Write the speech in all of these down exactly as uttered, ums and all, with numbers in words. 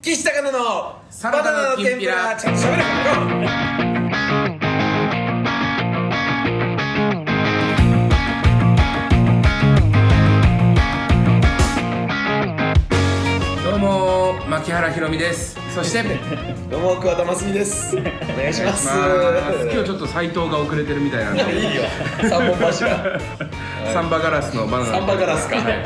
岸高野のサラダのきんぴらちゃんとしゃべるどうも牧原ひろみです。そしてどうも桑田真澄です。お願いします。 今日ちょっと斉藤が遅れてるみたいなんでいいよ三本柱サンバガラスのバナナサンバガラスか、はい、はい、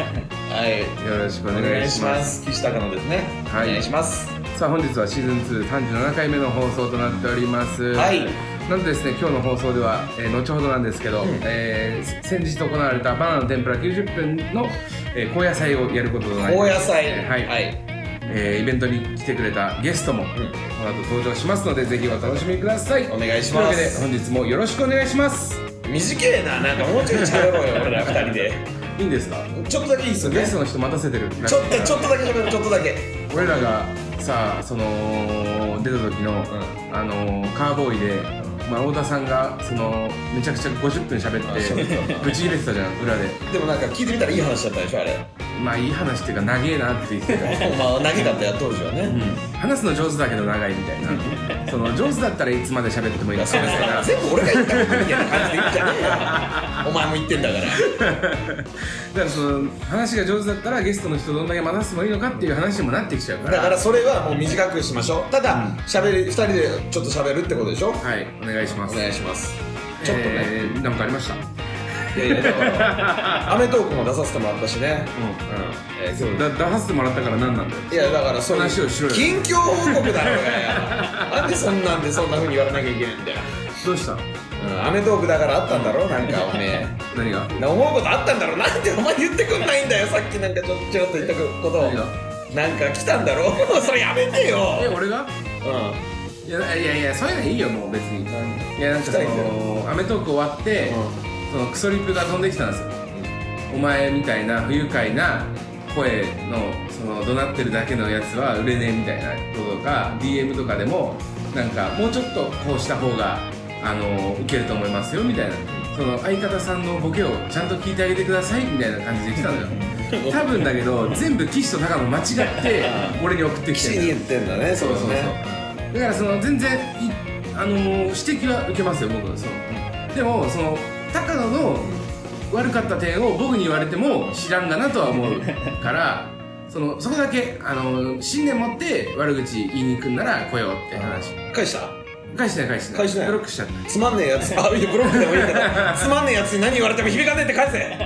よろしくお願いします。 岸高野ですね、はい、お願いします。 さあ本日はシーズンツーさんじゅうななかいめの放送となっております。 はい。 なんとですね、今日の放送では、えー、後ほどなんですけど、うん、えー、先日行われたバナナの天ぷらきゅうじゅっぷんの、えー、高野菜をやることとなります。 高野菜、 えー、はい、はい、えー、イベントに来てくれたゲストも、うん、この後登場しますので、ぜひお楽しみください。 お願いします。 というわけで本日もよろしくお願いします。 短えな、なんかもうちょい喋ろうよ俺らふたりで。 いいんですか？ ちょっとだけいいっすよね。 ゲストの人待たせてる。 ちょっとちょっとだけ喋る、ちょっとだけ。 俺らがさあその出た時の、うん、あのー、カーボーイで、うん、まあ、太田さんがそのめちゃくちゃごじゅっぷん喋ってぶち切れてたじゃん、裏で。 でもなんか聞いてみたらいい話だったでしょ、あれ。 まあいい話っていうか長えなって言ってたまあ長かったよ当時はね、うん、 話すの上手だけど長いみたいなその上手だったらいつまで喋ってもいいみたいな全部俺が言ったことみたいな感じで言っちゃねえよお前も言ってんだからだからその話が上手だったらゲストの人どんだけ待たせてもいいのかっていう話にもなってきちゃうから、 だからそれはもう短くしましょう。ただ喋、うん、りふたりでちょっと喋るってことでしょ。 はい、お願いします。 お願いします。ちょっとね、 えー、なんかありました？ いやいやだからアメトークも出させてもらったしね。 うん、うん、えー、だ出させてもらったから何なんだよ。 いやだからそういう話をしろよ。 近況報告だろうがなんでそんなんでそんな風に言われなきゃいけないんだよ。 どうした？ うん、アメトークだからあったんだろ、なんかおめえ何が？ 思うことあったんだろう。なんでお前言ってくんないんだよ。さっきなんかちょっとちょっと言ったことをなんか来たんだろそれやめてよ。 え、俺が？うん、いやいやいや、そういうのいいよもう別に。いやなんかそのアメトーク終わって、うん、そのクソリップが飛んできたんですよ、うん、お前みたいな不愉快な声のその怒鳴ってるだけのやつは売れねえみたいなこととか ディーエム とかでもなんかもうちょっとこうした方があのウケると思いますよみたいな、その相方さんのボケをちゃんと聞いてあげてくださいみたいな感じで来たのよ多分だけど全部岸と高野間違って俺に送ってきてる。 岸に言ってんだね。 そうそうそう、だからその全然あのー、指摘は受けますよ僕は。そのでもその高野の悪かった点を僕に言われても知らんがなとは思うからそのそこだけ、あのー、信念持って悪口言いに行くんなら来ようって話。 返した？ 返してない返してない。 返してない。 ブロックしちゃった。 つまんねえやつ。あ、いやブロックでもいいけどつまんねえやつに何言われても響かねえって返せ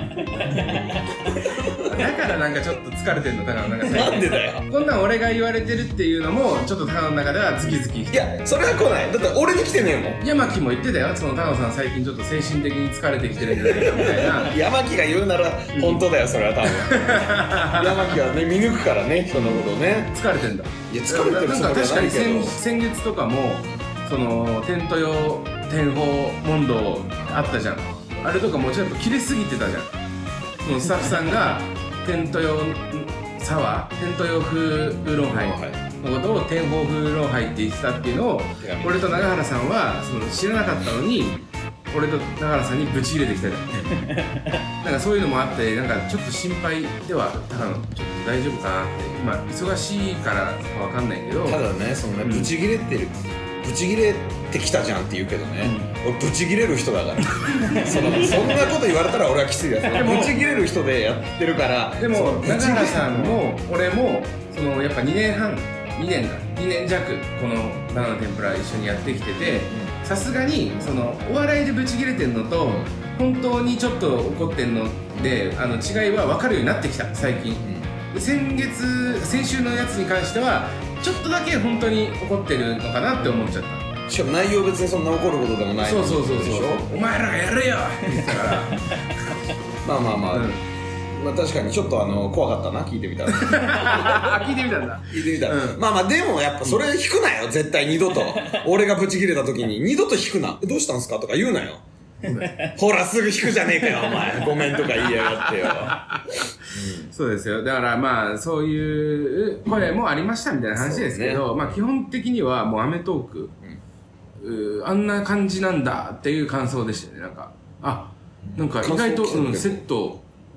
だからなんかちょっと疲れてんの高野なんかなんでだよ。 こんなん俺が言われてるっていうのもちょっと高野の中ではズキズキ。 いやそれは来ない。だって俺に来てねえもん。 山木も言ってたよ、その高野さん最近ちょっと精神的に疲れてきてるんじゃないかみたいな山木が言うなら本当だよそれは多分山木はね見抜くからね人のことをね。 疲れてんだ。 いや疲れてるつもりはないけど、なんか確かに先, 先月とかもそのテント用天保問答あったじゃん。あれとかもちろん切れすぎてたじゃん。そのスタッフさんがテント用サワー、テント用風ウーロンハイのことを天保風ウーロンハイって言ってたっていうのを俺と永原さんはその知らなかったのに俺と永原さんにブチ切れてきたじゃんなんかそういうのもあってなんかちょっと心配ではただのちょっと大丈夫かなって。まあ忙しいからかわかんないけど、 ただねそのね、うん、ブチ切れてるブチギレてきたじゃんって言うけどね、うん、俺ブチギレる人だからそ, のそんなこと言われたら俺はきついですよ。ブチギレる人でやってるから。 でも永原さんも俺もそのやっぱにねんはんにねんかにねん弱このバナナの天ぷら一緒にやってきてて、さすがにそのお笑いでブチギレてんのと本当にちょっと怒ってんのであの違いは分かるようになってきた最近、うん、先月先週のやつに関してはちょっとだけ本当に怒ってるのかなって思っちゃった。 しかも内容別にそんな怒ることでもない。 そうそうそうそう、お前らがやるよって言ったからまあまあまあ、うん、まあ確かにちょっとあの怖かったな聞いてみたら聞いてみたんだ。 聞いてみたら、うん、まあまあでもやっぱそれ引くなよ、うん、絶対二度と俺がブチ切れた時に二度と引くな。どうしたんすかとか言うなよほらすぐ引くじゃねえかよお前ごめんとか言いやがってようん、そうですよ。だからまあそういう声もありましたみたいな話ですけど、ね、まあ基本的にはもうアメトーク、うん、あんな感じなんだっていう感想でしたね。なんかあなんか意外と、うん、セット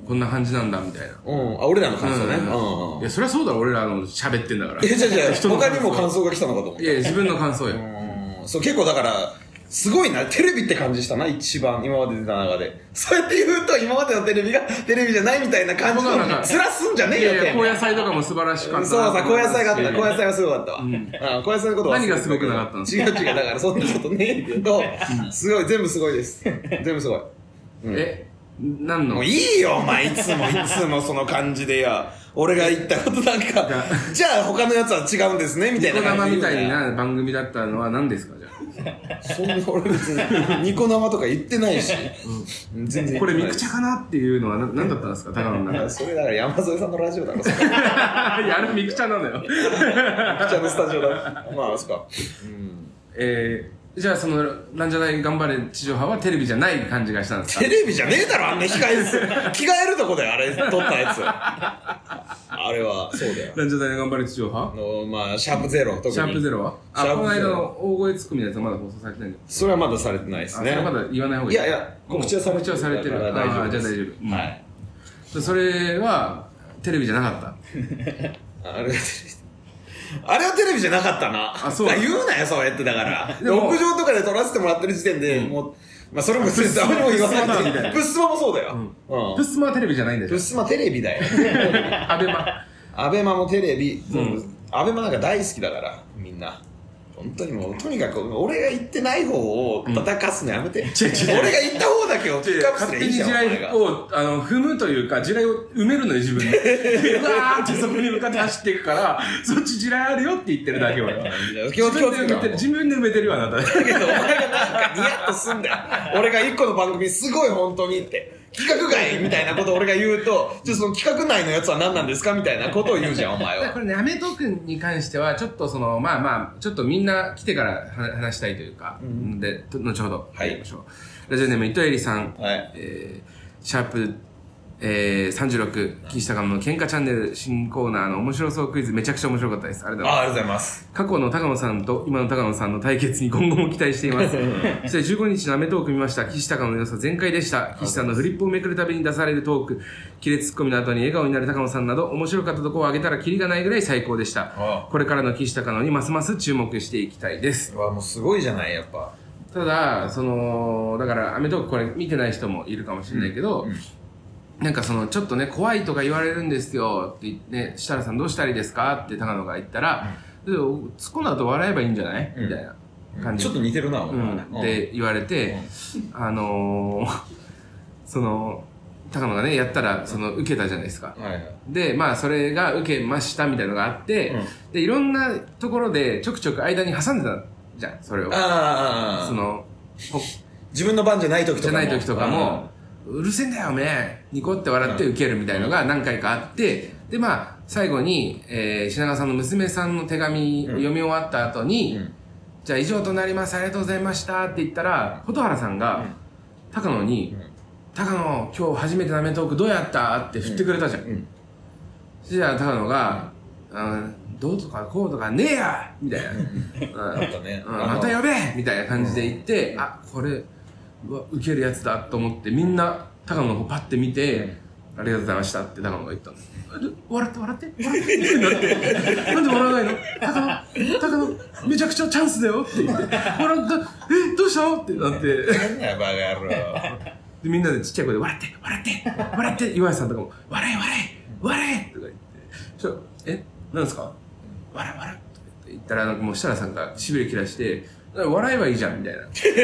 こんな感じなんだみたいな。 うん。あ、俺らの感想ね。うんうん。いや、そりゃそうだろ、俺らの喋ってんだから。 え、じゃじゃ他にも感想が来たのかと思った。 いや、自分の感想よ。 うん。そう、結構だから、すごいな、テレビって感じしたな、一番、今まで出た中で。そうやって言うと、今までのテレビがテレビじゃないみたいな感じの、ずらすんじゃねえよって。 いやいや、高野菜とかも素晴らしかった。 そうさ、高野菜があった。高野菜はすごかったわ。うん。高野菜のことは。 何がすごくなかったの？ 違う違う、だからそんなことねえけど、すごい、全部すごいです。全部すごい。 え、何の？ もういいよ、お前、いつもいつもその感じでや。俺が言ったことなんか、じゃあ他のやつは違うんですね、みたいな感じで。 ニコ生みたいな番組だったのは何ですか、じゃあ。 そんな俺別にニコ生とか言ってないし、 うん、全然これミクチャかなっていうのは何だったんですか、高野の中で。 それだから山添さんのラジオだろ、それ。いや、あれミクチャなんだよ。ミクチャのスタジオだ。まあ、そっか。 うん、えー、じゃあそのランジャタイ頑張れ地上波はテレビじゃない感じがしたんですか？ テレビじゃねえだろ、あんな控えです着替えるとこだよ、あれ撮ったやつ。あれはそうだよ。 ランジャタイ頑張れ地上波の、まあ、シャープゼロ、特にシャープゼロはあ、この間の大声ツッコミのやつはまだ放送されてないんだ。 それはまだされてないですね。 それはまだ言わない方がいい。 いやいや、告知はされてる。 告知はされてる。 大丈夫です。 あ、じゃあ大丈夫。 はい。 それはテレビじゃなかった。 あれはテレビあれはテレビじゃなかったな。 あ、そうだ。 言うなよ、そうやってだから。屋上とかで撮らせてもらってる時点で、もう、まあそれも別に誰も言わないけど、プッスマもそうだよ。 プッスマはテレビじゃないんだよ。 プッスマテレビだよ。 アベマ。 アベマもテレビ、アベマなんか大好きだから、みんな。本当にもう、とにかく、俺が言ってない方を叩かすのやめて。うん、俺が言った方だけをピックアップすればいいじゃん。 勝手に地雷を、あの、踏むというか、地雷を埋めるのよ、自分で。うわーってそこに向かって走っていくから、そっち地雷あるよって言ってるだけ俺は。 気をつけて。 自分で埋めてるよ、あなた。だけど、お前がなんかニヤッとすんだよ。俺が一個の番組すごい本当にって。企画外みたいなことを俺が言うと、じゃあその企画内のやつは何なんですかみたいなことを言うじゃん、お前は。 これね、アメトークに関しては、ちょっとその、まあまあ、ちょっとみんな来てから話したいというか、うん、で、後ほど、はい。ましょう。ラジオネーム、糸入さん、はい、えー、シャープ、えー、さんじゅうろく、岸高野の喧嘩チャンネル新コーナーの面白そうクイズめちゃくちゃ面白かったです。ありがとうございます。 あ、ありがとうございます。 過去の高野さんと今の高野さんの対決に今後も期待しています。そしてじゅうごにちのアメトーク見ました。岸高野の良さ全開でした。岸さんのフリップをめくるたびに出されるトーク、キレツッコミの後に笑顔になる高野さんなど、面白かったところを挙げたらキリがないぐらい最高でした。これからの岸高野にますます注目していきたいです。 わ、もうすごいじゃない、やっぱ。 ただ、その、だからアメトークこれ見てない人もいるかもしれないけど、うんうん、なんかそのちょっとね怖いとか言われるんですよって言ってね、設楽さんどうしたらいいですかって高野が言ったら、うん、突っ込んだ後笑えばいいんじゃない、うん、みたいな感じ、 ちょっと似てるな、うん、 って言われて、うん、あのー、その高野がねやったらその受けたじゃないですか、はいはい、でまあそれが受けましたみたいなのがあって、うん、でいろんなところでちょくちょく間に挟んでたじゃん、それを。あその自分の番じゃない時とかもじゃない時とかもうるせえんだよおめえニコって笑って受けるみたいのが何回かあって、でまあ最後に、えー、品川さんの娘さんの手紙読み終わった後に、うん、じゃあ以上となりますありがとうございましたって言ったら、蛍原さんが、うん、高野に、うん、高野今日初めてのアメトークどうやったって振ってくれたじゃん、うんうん、そしたら高野が、うんどうとかこうとかねえやみたいな、うんね、また呼べみたいな感じで言って、うん、あこれうわ受けるやつだと思ってみんな高野の方パッて見て、うん、ありがとうございましたって高野が言ったの。笑って笑って笑ってってなってなんで笑わないの高野高野めちゃくちゃチャンスだよって言って笑ったえどうしたのってなってなんだよバカ野郎でみんなでちっちゃい声で笑って笑って笑って岩井さんとかも笑え笑え笑えとか言ってそしたらえなんですか笑え笑えとか言ったらなんかもう設楽さんがしびれ切らして笑えばいいじゃんみたいな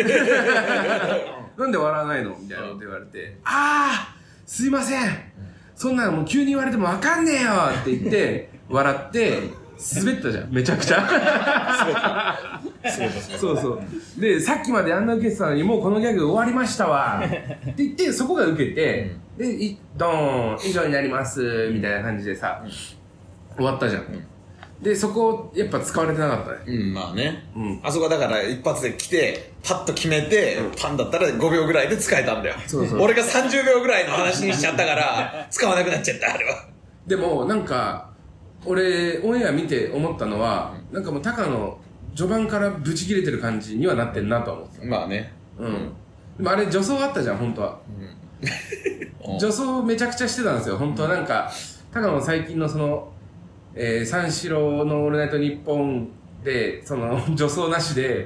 なんで笑わないのみたいなこと言われてああすいませんそんなのもう急に言われてもわかんねえよって言って笑って滑ったじゃんめちゃくちゃ滑った滑ったそうそうでさっきまであんな受けてたのにもうこのギャグ終わりましたわって言ってそこが受けて、うん、でドーン以上になりますみたいな感じでさ、うん、終わったじゃん、うんで、そこ、やっぱ使われてなかったね。 うん、まあね。うん。あそこだから一発で来て、パッと決めて、うん、パンだったらごびょうぐらいで使えたんだよ。そうそう。俺がさんじゅうびょうぐらいの話にしちゃったから、使わなくなっちゃった、あれは。 でも、なんか、俺、オンエア見て思ったのは、うん、なんかもう、高野、序盤からブチ切れてる感じにはなってんなと思って。 まあね。 うん。でもあれ、助走あったじゃん、本当は。うん。 女装めちゃくちゃしてたんですよ。本当はなんか高野の最近のその、えー、三四郎のオールナイトニッポンでその女装なしで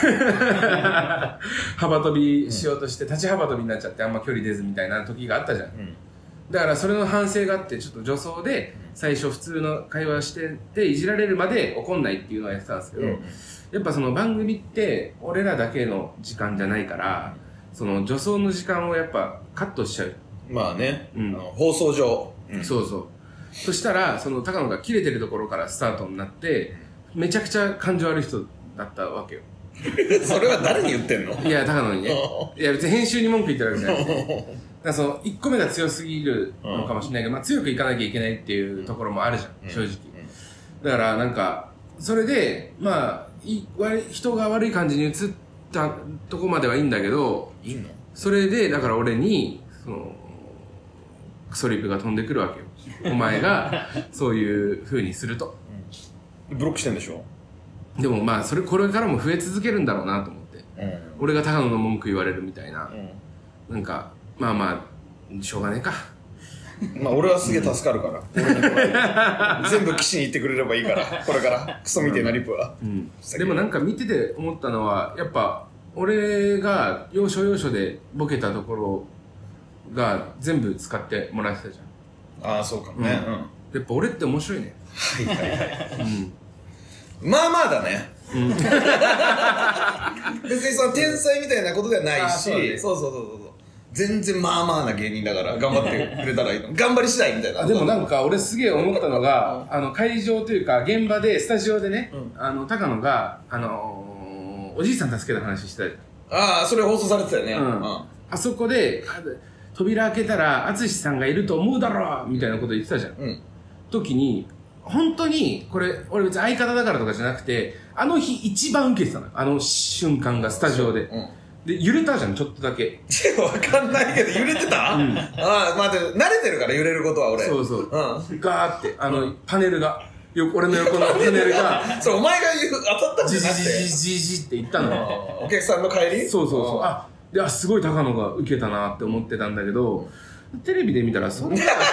幅跳びしようとして立ち幅跳びになっちゃってあんま距離出ずみたいな時があったじゃん、うん、だからそれの反省があってちょっと女装で最初普通の会話してていじられるまで怒んないっていうのをやってたんですけど、うん、やっぱその番組って俺らだけの時間じゃないからその女装の時間をやっぱカットしちゃう。 まあね、うん、あの放送上、 うん、そうそう。そしたらその高野がキレてるところからスタートになってめちゃくちゃ感情悪い人だったわけよ。 それは誰に言ってんの？ いや高野にね。いや別に編集に文句言ってるわけじゃなくて、だからそのいっこめが強すぎるのかもしれないけど、まあ、強くいかなきゃいけないっていうところもあるじゃん、うん、正直、だからなんかそれでまあい人が悪い感じに映ったとこまではいいんだけど、いいの？それでだから俺にそのクソリプが飛んでくるわけよ。お前がそういう風にすると、 うん、ブロックしてんでしょ。 でもまあそれこれからも増え続けるんだろうなと思って、うん、俺が高野の文句言われるみたいな、うん、なんかまあまあしょうがねえか。 まあ俺はすげえ助かるから、うん、全部岸に行ってくれればいいからこれからクソみてえなリプは、うん、 でもなんか見てて思ったのはやっぱ俺が要所要所でボケたところが全部使ってもらってたじゃん。 ああそうかもね、うんうん、 やっぱ俺って面白いね。 はいはいはい、うん、まあまあだね、うん、別にその天才みたいなことではないし、そうね、そうそうそうそう、全然まあまあな芸人だから頑張ってくれたらいいの。頑張り次第みたいな。 でもなんか俺すげえ思ったのがあの会場というか現場でスタジオでね、うん、あの高野があのー、おじいさん助けた話してたじゃん。ああそれ放送されてたよね、うんうん、あそこで扉開けたら淳さんがいると思うだろみたいなこと言ってたじゃん、うん、時に本当にこれ俺別に相方だからとかじゃなくてあの日一番受けてたのよ、あの瞬間がスタジオで、うん、で揺れたじゃんちょっとだけ。 わかんないけど揺れてた、うん、ああまあでも慣れてるから揺れることは俺。 そうそう、うん、ガーってあの、うん、パネルがよ俺の横のパネルがそうお前が言う当たったんじゃなくてジジジジジって言ったのよ。 お客さんの帰り。 そうそうそう、あいやすごい高野が受けたなって思ってたんだけど、テレビで見たらそんなやっ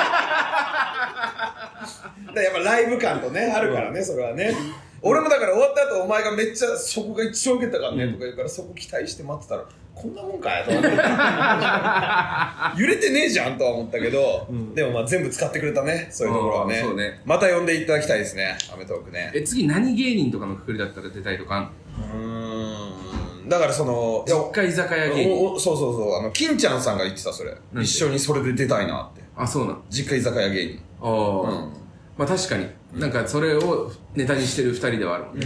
ぱライブ感とねあるからねそれはね。俺もだから終わった後お前がめっちゃそこが一番受けたからねとか言うから、そこ期待して待ってたらこんなもんかよと思って揺れてねえじゃんとは思ったけど、うん、でもまあ全部使ってくれたね、そういうところはね。そうね、また呼んでいただきたいですね、アメトークね。 え次何芸人とかのくくりだったら出たいとかあんの？ うーんだからその実家居酒屋芸人。 そうそうそう、あの金ちゃんさんが言ってたそれ、一緒にそれで出たいなって。 あそうなの。 実家居酒屋芸人。ああ、 うん、まあ確かに、うん、なんかそれをネタにしてる二人ではあるもんね、うん、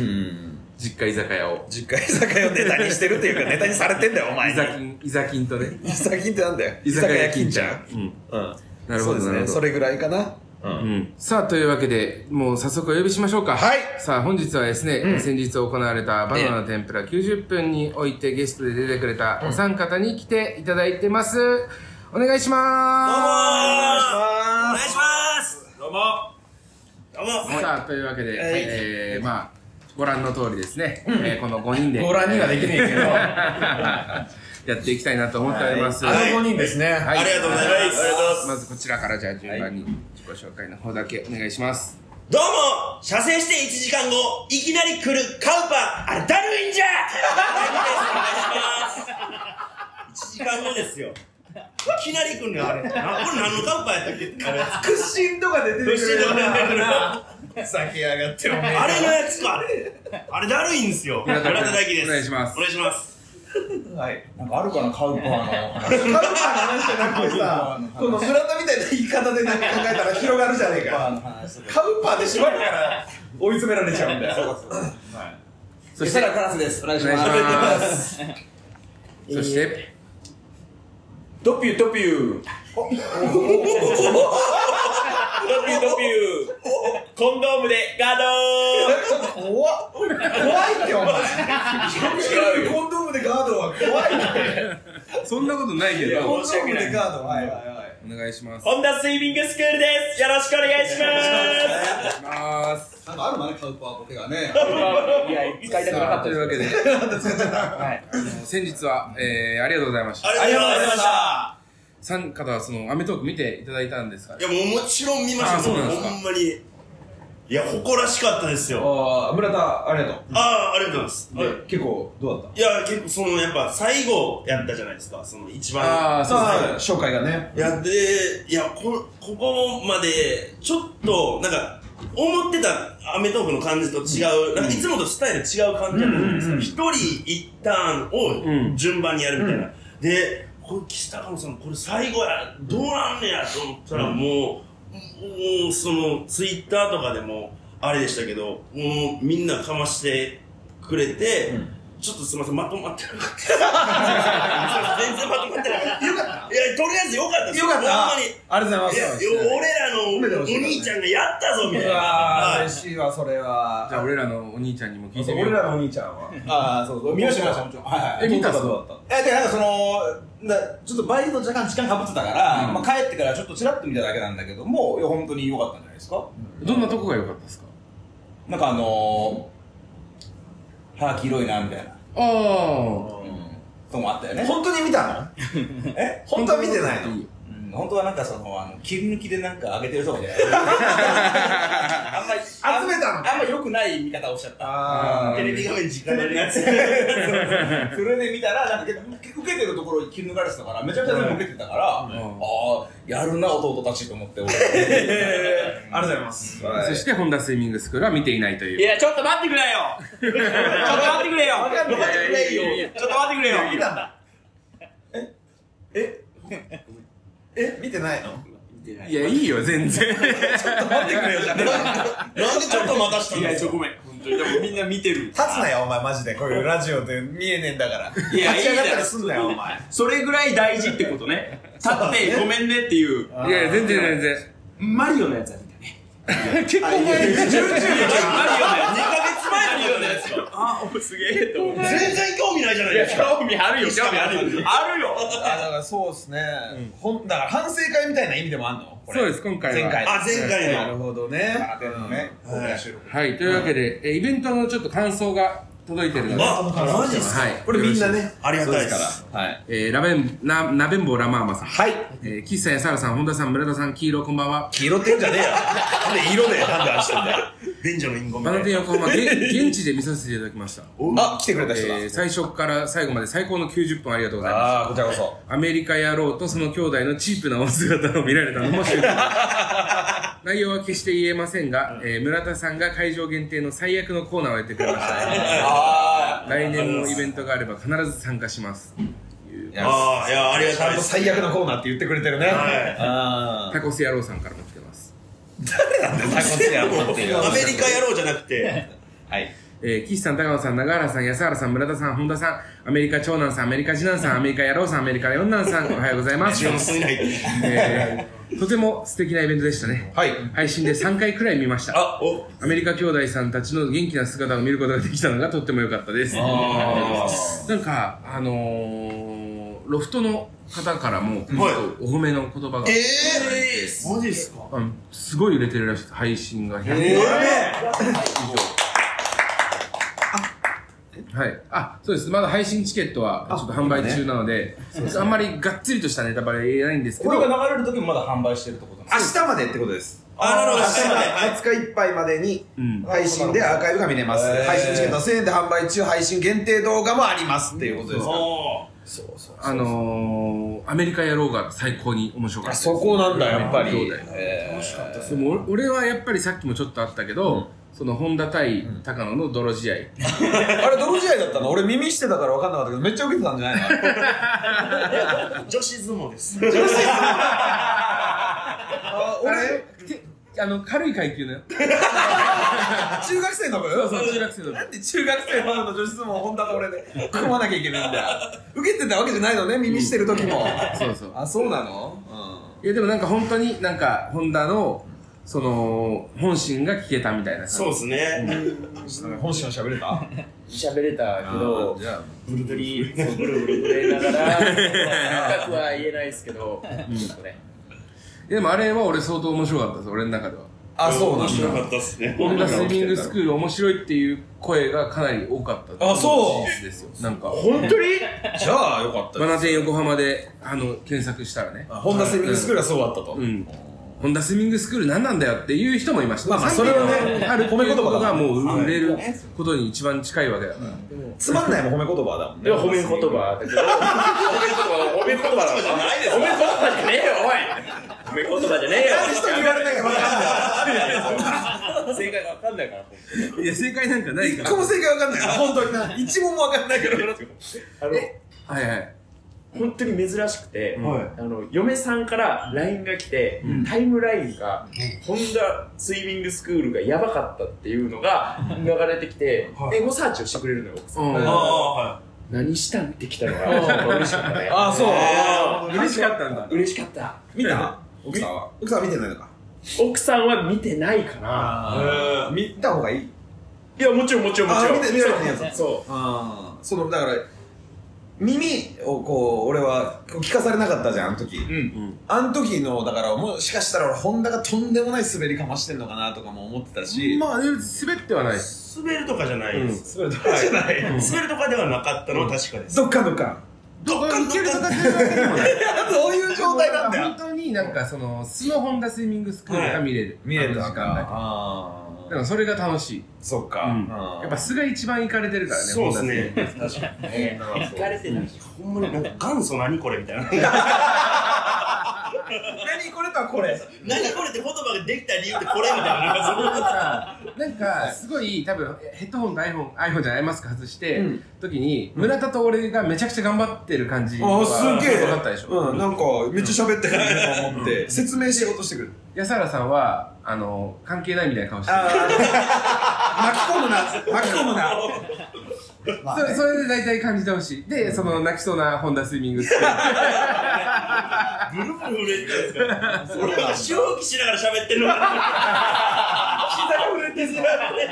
実家居酒屋を実家居酒屋をネタにしてるっていうかネタにされてんだよお前に。 居酒金居酒金とね居酒金ってなんだよ。 居酒屋金ちゃん。うん、 うん、なるほど、そうですね、それぐらいかな。うんうん、 さあというわけでもう早速お呼びしましょうか。 はい。 さあ本日はですね、うん、先日行われたバナナの天ぷらきゅうじゅっぷんにおいてゲストで出てくれたお三方に来ていただいてます。お願いしまーす。どうもー。お願いします。どうも。どうも。 さあというわけで、はい、えー、まあご覧の通りですね、うん、えー、このごにんでご覧にはできねえけどやっていきたいなと思っております。 はい、あのごにんですね、はい、 ありがとうございます。ありがとうございます。 まずこちらからじゃあ順番に自己紹介の方だけお願いします。 どうも、射精していちじかんごいきなり来るカウパー、あれだるいんじゃいちじかんごですよ。いきなり来るのあれ。あ、これ何のカウパーやったっけってなるやつ。 屈伸とかで出てくる。屈伸とかで出てくる。酒やがってお前。 あれのやつか、あれ。あれだるいんですよ。村田大輝です。 お願いします。 お願いします。 はい。なんかあるかな、カウパーの話。カウパーの話じゃなくてさ、この村田みたいな言い方でなんか考えたら広がるじゃねえか。カウパーで縛るから追い詰められちゃうんだよ。そうです。はい。 そしたらカラスです。お願いします。 そして、 ドピュードピュー。ドピュードピュー。 コンドームでガードー。怖っ。怖いってお前。違うよ。コンドームでガードは怖いって。 そんなことないけど。 コンドームでガード。はいはいはい。 お願いします。 ホンダスイミングスクールです。よろしくお願いします。 なんかあるのね、カウパーボケがね。 いや、使いたくなかったというわけで、はい、先日は、えー、ありがとうございました。 ありがとうございました。 三方はそのアメトーク見ていただいたんですか？ いやもうもちろん見ました。 そうなんですか。 ほんまにいや誇らしかったですよ。 ああ村田ありがとう。 ああありがとうございます。 で結構どうだった？ いや結構そのやっぱ最後やったじゃないですか。その一番ああそうですね紹介がね。 いやでいやこここまでちょっとなんか思ってたアメトークの感じと違う、なんかいつもとスタイル違う感じだったじゃないですか。一人一ターンを順番にやるみたいな。で、これ岸高野さんこれ最後や、どうなんねやと思ったらもう、もうそのツイッターとかでもあれでしたけど、もうみんなかましてくれて、ちょっとすみません、まとまってなかった。全然まとまってなかった。よかった。いや、とりあえずよかったです。 よかった。 ほんまに。 ありがとうございます。 いや、俺らのお兄ちゃんがやったぞみたいな。 うわー嬉しいわそれは。 じゃあ俺らのお兄ちゃんにも聞いてみよう。 俺らのお兄ちゃんは。 ああ、そうそう。見ました見ましたもちろん。はいはい。 え見た？ どうだった？ え、で、なんかその、なちょっとバイトと若干時間かぶってたから、まあ帰ってからちょっとチラッと見ただけなんだけども、いや、本当に良かったんじゃないですか。 どんなとこが良かったですか？ なんかあのー、歯黄色いな、みたいな。 ああ。 ともあったよね。 本当に見たの？ え本当は見てないの？ うん、本当はなんかその、あの、切り抜きでなんか上げてるとかじゃないあんまり、集めたのあんま良くない見方をしちゃった。 あーテレビ画面時間でるやつ。 それで見たら、なんか結構受けてるところに切り抜かれてたから、めちゃくちゃ全部受けてたから、ああ、やるな、弟たちと思って。ありがとうございます。 そしてホンダスイミングスクールは見ていないという。 いや、ちょっと待ってくれよちょっと待ってくれよ待ってくれよちょっと待ってくれよ見たんだ。えええ見てないの？ いや、いいよ、全然。 ちょっと待ってくれよじゃん。 なんでちょっと待たしたんいや、 ですか？ ちょ、ごめん。本当に。でもみんな見てる。 立つなよお前マジでこういうラジオで見えねえんだから。 いや、 立ち上がったりすんなよお前。 それぐらい大事ってことね。立ってごめんねっていう。 いや、全然全然。 マリオのやつは見たね。 結構前に。 マリオのやつ。にかげつまえのやつよ。あ、お、すげえと思って。 全然興味ないじゃないですか。 興味あるよ、興味あるよ。あるよあだからそうですね。ほんだから反省会みたいな意味でもあんの？ そうです、今回は。 前回。 あ、前回の。 なるほどね。 ね。 はい、というわけで、えイベントのちょっと感想が届いてるので。 あ、マジですか？ はい。 これみんなね。 ありがたいですから。はい。 えー、ラベン、な、なべんぼうラマーマさん。 はい。 えー、岸さんやサラさん、本田さん、村田さん、黄色、こんばんは。 黄色って言うんじゃねえよ。なんで色で判断してんだよ。 便所の隠語みバナたいな。 テン横浜、げ現地で見させていただきました。 あ、来てくれた人だ。 えー、最初から最後まで最高のきゅうじゅっぷんありがとうございます。 ああ、こちらこそ。 アメリカ野郎とその兄弟のチープなお姿を見られたのも終了。内容は決して言えませんが、えー、村田さんが会場限定の最悪のコーナーをやってくれましたね。来年もイベントがあれば必ず参加します。 ああ、いや、ありがちゃんとたいです。 最悪のコーナーって言ってくれてるね。 はいあタコス野郎さんからも来てます。 あ。なんでタコスやろうっていう。 アメリカ野郎じゃなくて、 はい。 えー、岸さん、高野さん、永原さん、安原さん、村田さん、本田さん、アメリカ長男さん、アメリカ次男さん、アメリカ野郎さん、アメリカ四男さん、おはようございます。えー、とても素敵なイベントでしたね。 はい。 配信でさんかいくらい見ました。 あ、お、 アメリカ兄弟さんたちの元気な姿を見ることができたのがとっても良かったです。なんか、あのー、ロフトの方からも、ちょっとお褒めの言葉が、 えー、マジですか？ あのすごい売れてるらしいです、配信が。 えはい。あ、そうです。まだ配信チケットはちょっと販売中なので、あんまりがっつりとしたネタバレは言えないんですけど、 これが流れる時もまだ販売してるってことなんですか？ 明日までってことです。 あ、なるほど。 明日まで、はつかいっぱいまでに配信でアーカイブが見れます。配信チケットはせんえんで販売中、配信限定動画もありますっていうことですから。そうそう。 あのー、アメリカ野郎が最高に面白かったです。 そこなんだ、やっぱり。 兄弟楽しかったです。でも俺はやっぱりさっきもちょっとあったけど、その本田対高野の泥試合。 あれ、泥試合だったの？俺耳してたから分かんなかったけど、めっちゃ受けてたんじゃないの？ 女子相撲です。 あ、俺、 あの、軽い階級のよ。 中学生の部？ そうそう、中学生の部。 なんで中学生の部の女子相撲を本田と俺で組まなきゃいけないんだよ。受けてたわけじゃないのね、耳してる時も。 そうそう。 あ、そうなの？ いやでもなんか本当になんか、ホンダの、その、本心が聞けたみたいな。 そうですね。 うん。本心は喋れた？ 喋れたけど、 じゃあ、 ブルブリ、そうブルブル震えながら、深くは言えないですけど、ちょっとね。 でもあれは俺相当面白かったです、俺の中では。 あ、そうなん面白かだ。 ったっすね。 ホンダスイミングスクール面白いっていう声がかなり多かったっていあそう事実ですよ。なんか本当に？じゃあよかったバです。 ナテン横浜であの検索したらね、 ホンダスイミングスクールはそうだったと。 うんホンダスイミングスクール何なんだよっていう人もいました。 まあまあそれはねある褒め言葉がもうはい売れることに一番近いわけだから。 つまんないも褒め言葉だもんね。 でも褒め言葉だけど、褒め言葉、褒め言葉だろ。褒め言葉じゃねえよ、おい。褒め言葉じゃねえよ。 人に言われなきゃ分かんない。 正解がわかんないから、本当に。 いや正解なんかないから。 一個も正解分かんないから、本当にな。一問も分かんないから。 あの、 はいはい。 本当に珍しくて、 はいあの嫁さんから ライン が来て、タイムラインが、ホンダスイミングスクールがやばかったっていうのが流れてきて、エゴサーチをしてくれるのよ、奥さん。 うんああ、は何したんって来たのが嬉しかったね。 あ、そう。 嬉しかったんだ。 嬉しかった。 見た奥さんは。奥さんは見てないのか。 奥さんは見てないかな。 ああ。見た方がいい。 いや、もちろんもちろんもちろん。 あ見て見られてないやつそう。 ああ。その、だから、耳をこう、俺はこう聞かされなかったじゃん、あの時。 うん。 あの時の、だから、もしかしたら俺、ホンダがとんでもない滑りかましてんのかなとかも思ってたし。 まあ滑ってはない。 い。滑るとかじゃないです。 滑るとかじゃない。 滑るとかではなかったのは確かです。 どっかどっか。 どっかいけるとかっていうわけでもない。 どういう状態なんだよ。 本当になんかその素のホンダスイミングスクールが見れる。 見れたあの時間だけ。 ああ。 だからそれが楽しい。 そっか。 うんやっぱ素が一番イカれてるからね。 そうですねホンダスイミングスクール確かに。 えー、行かれてない。 ほんまになんか元祖何これみたいな。 何これとはこれ。 何これって言葉ができた理由ってこれみたいな。なんかそのさなんかすごい多分ヘッドホンと iPhone, iPhone じゃないマスク外して、 うん時に村田と俺がめちゃくちゃ頑張ってる感じああ、すげえ。 分かったでしょ、 うん、なんか、めっちゃ喋ってくると思って、説明しようとしてくる。 安原さんはあの関係ないみたいな顔してるああ、巻き込むな、巻き込むな。まあねそそれで大体感じてほしいで、その泣きそうなホンダスイミングスクールブルブル震えてたんですか。俺が正気しながら喋ってるのに。膝が震えてる。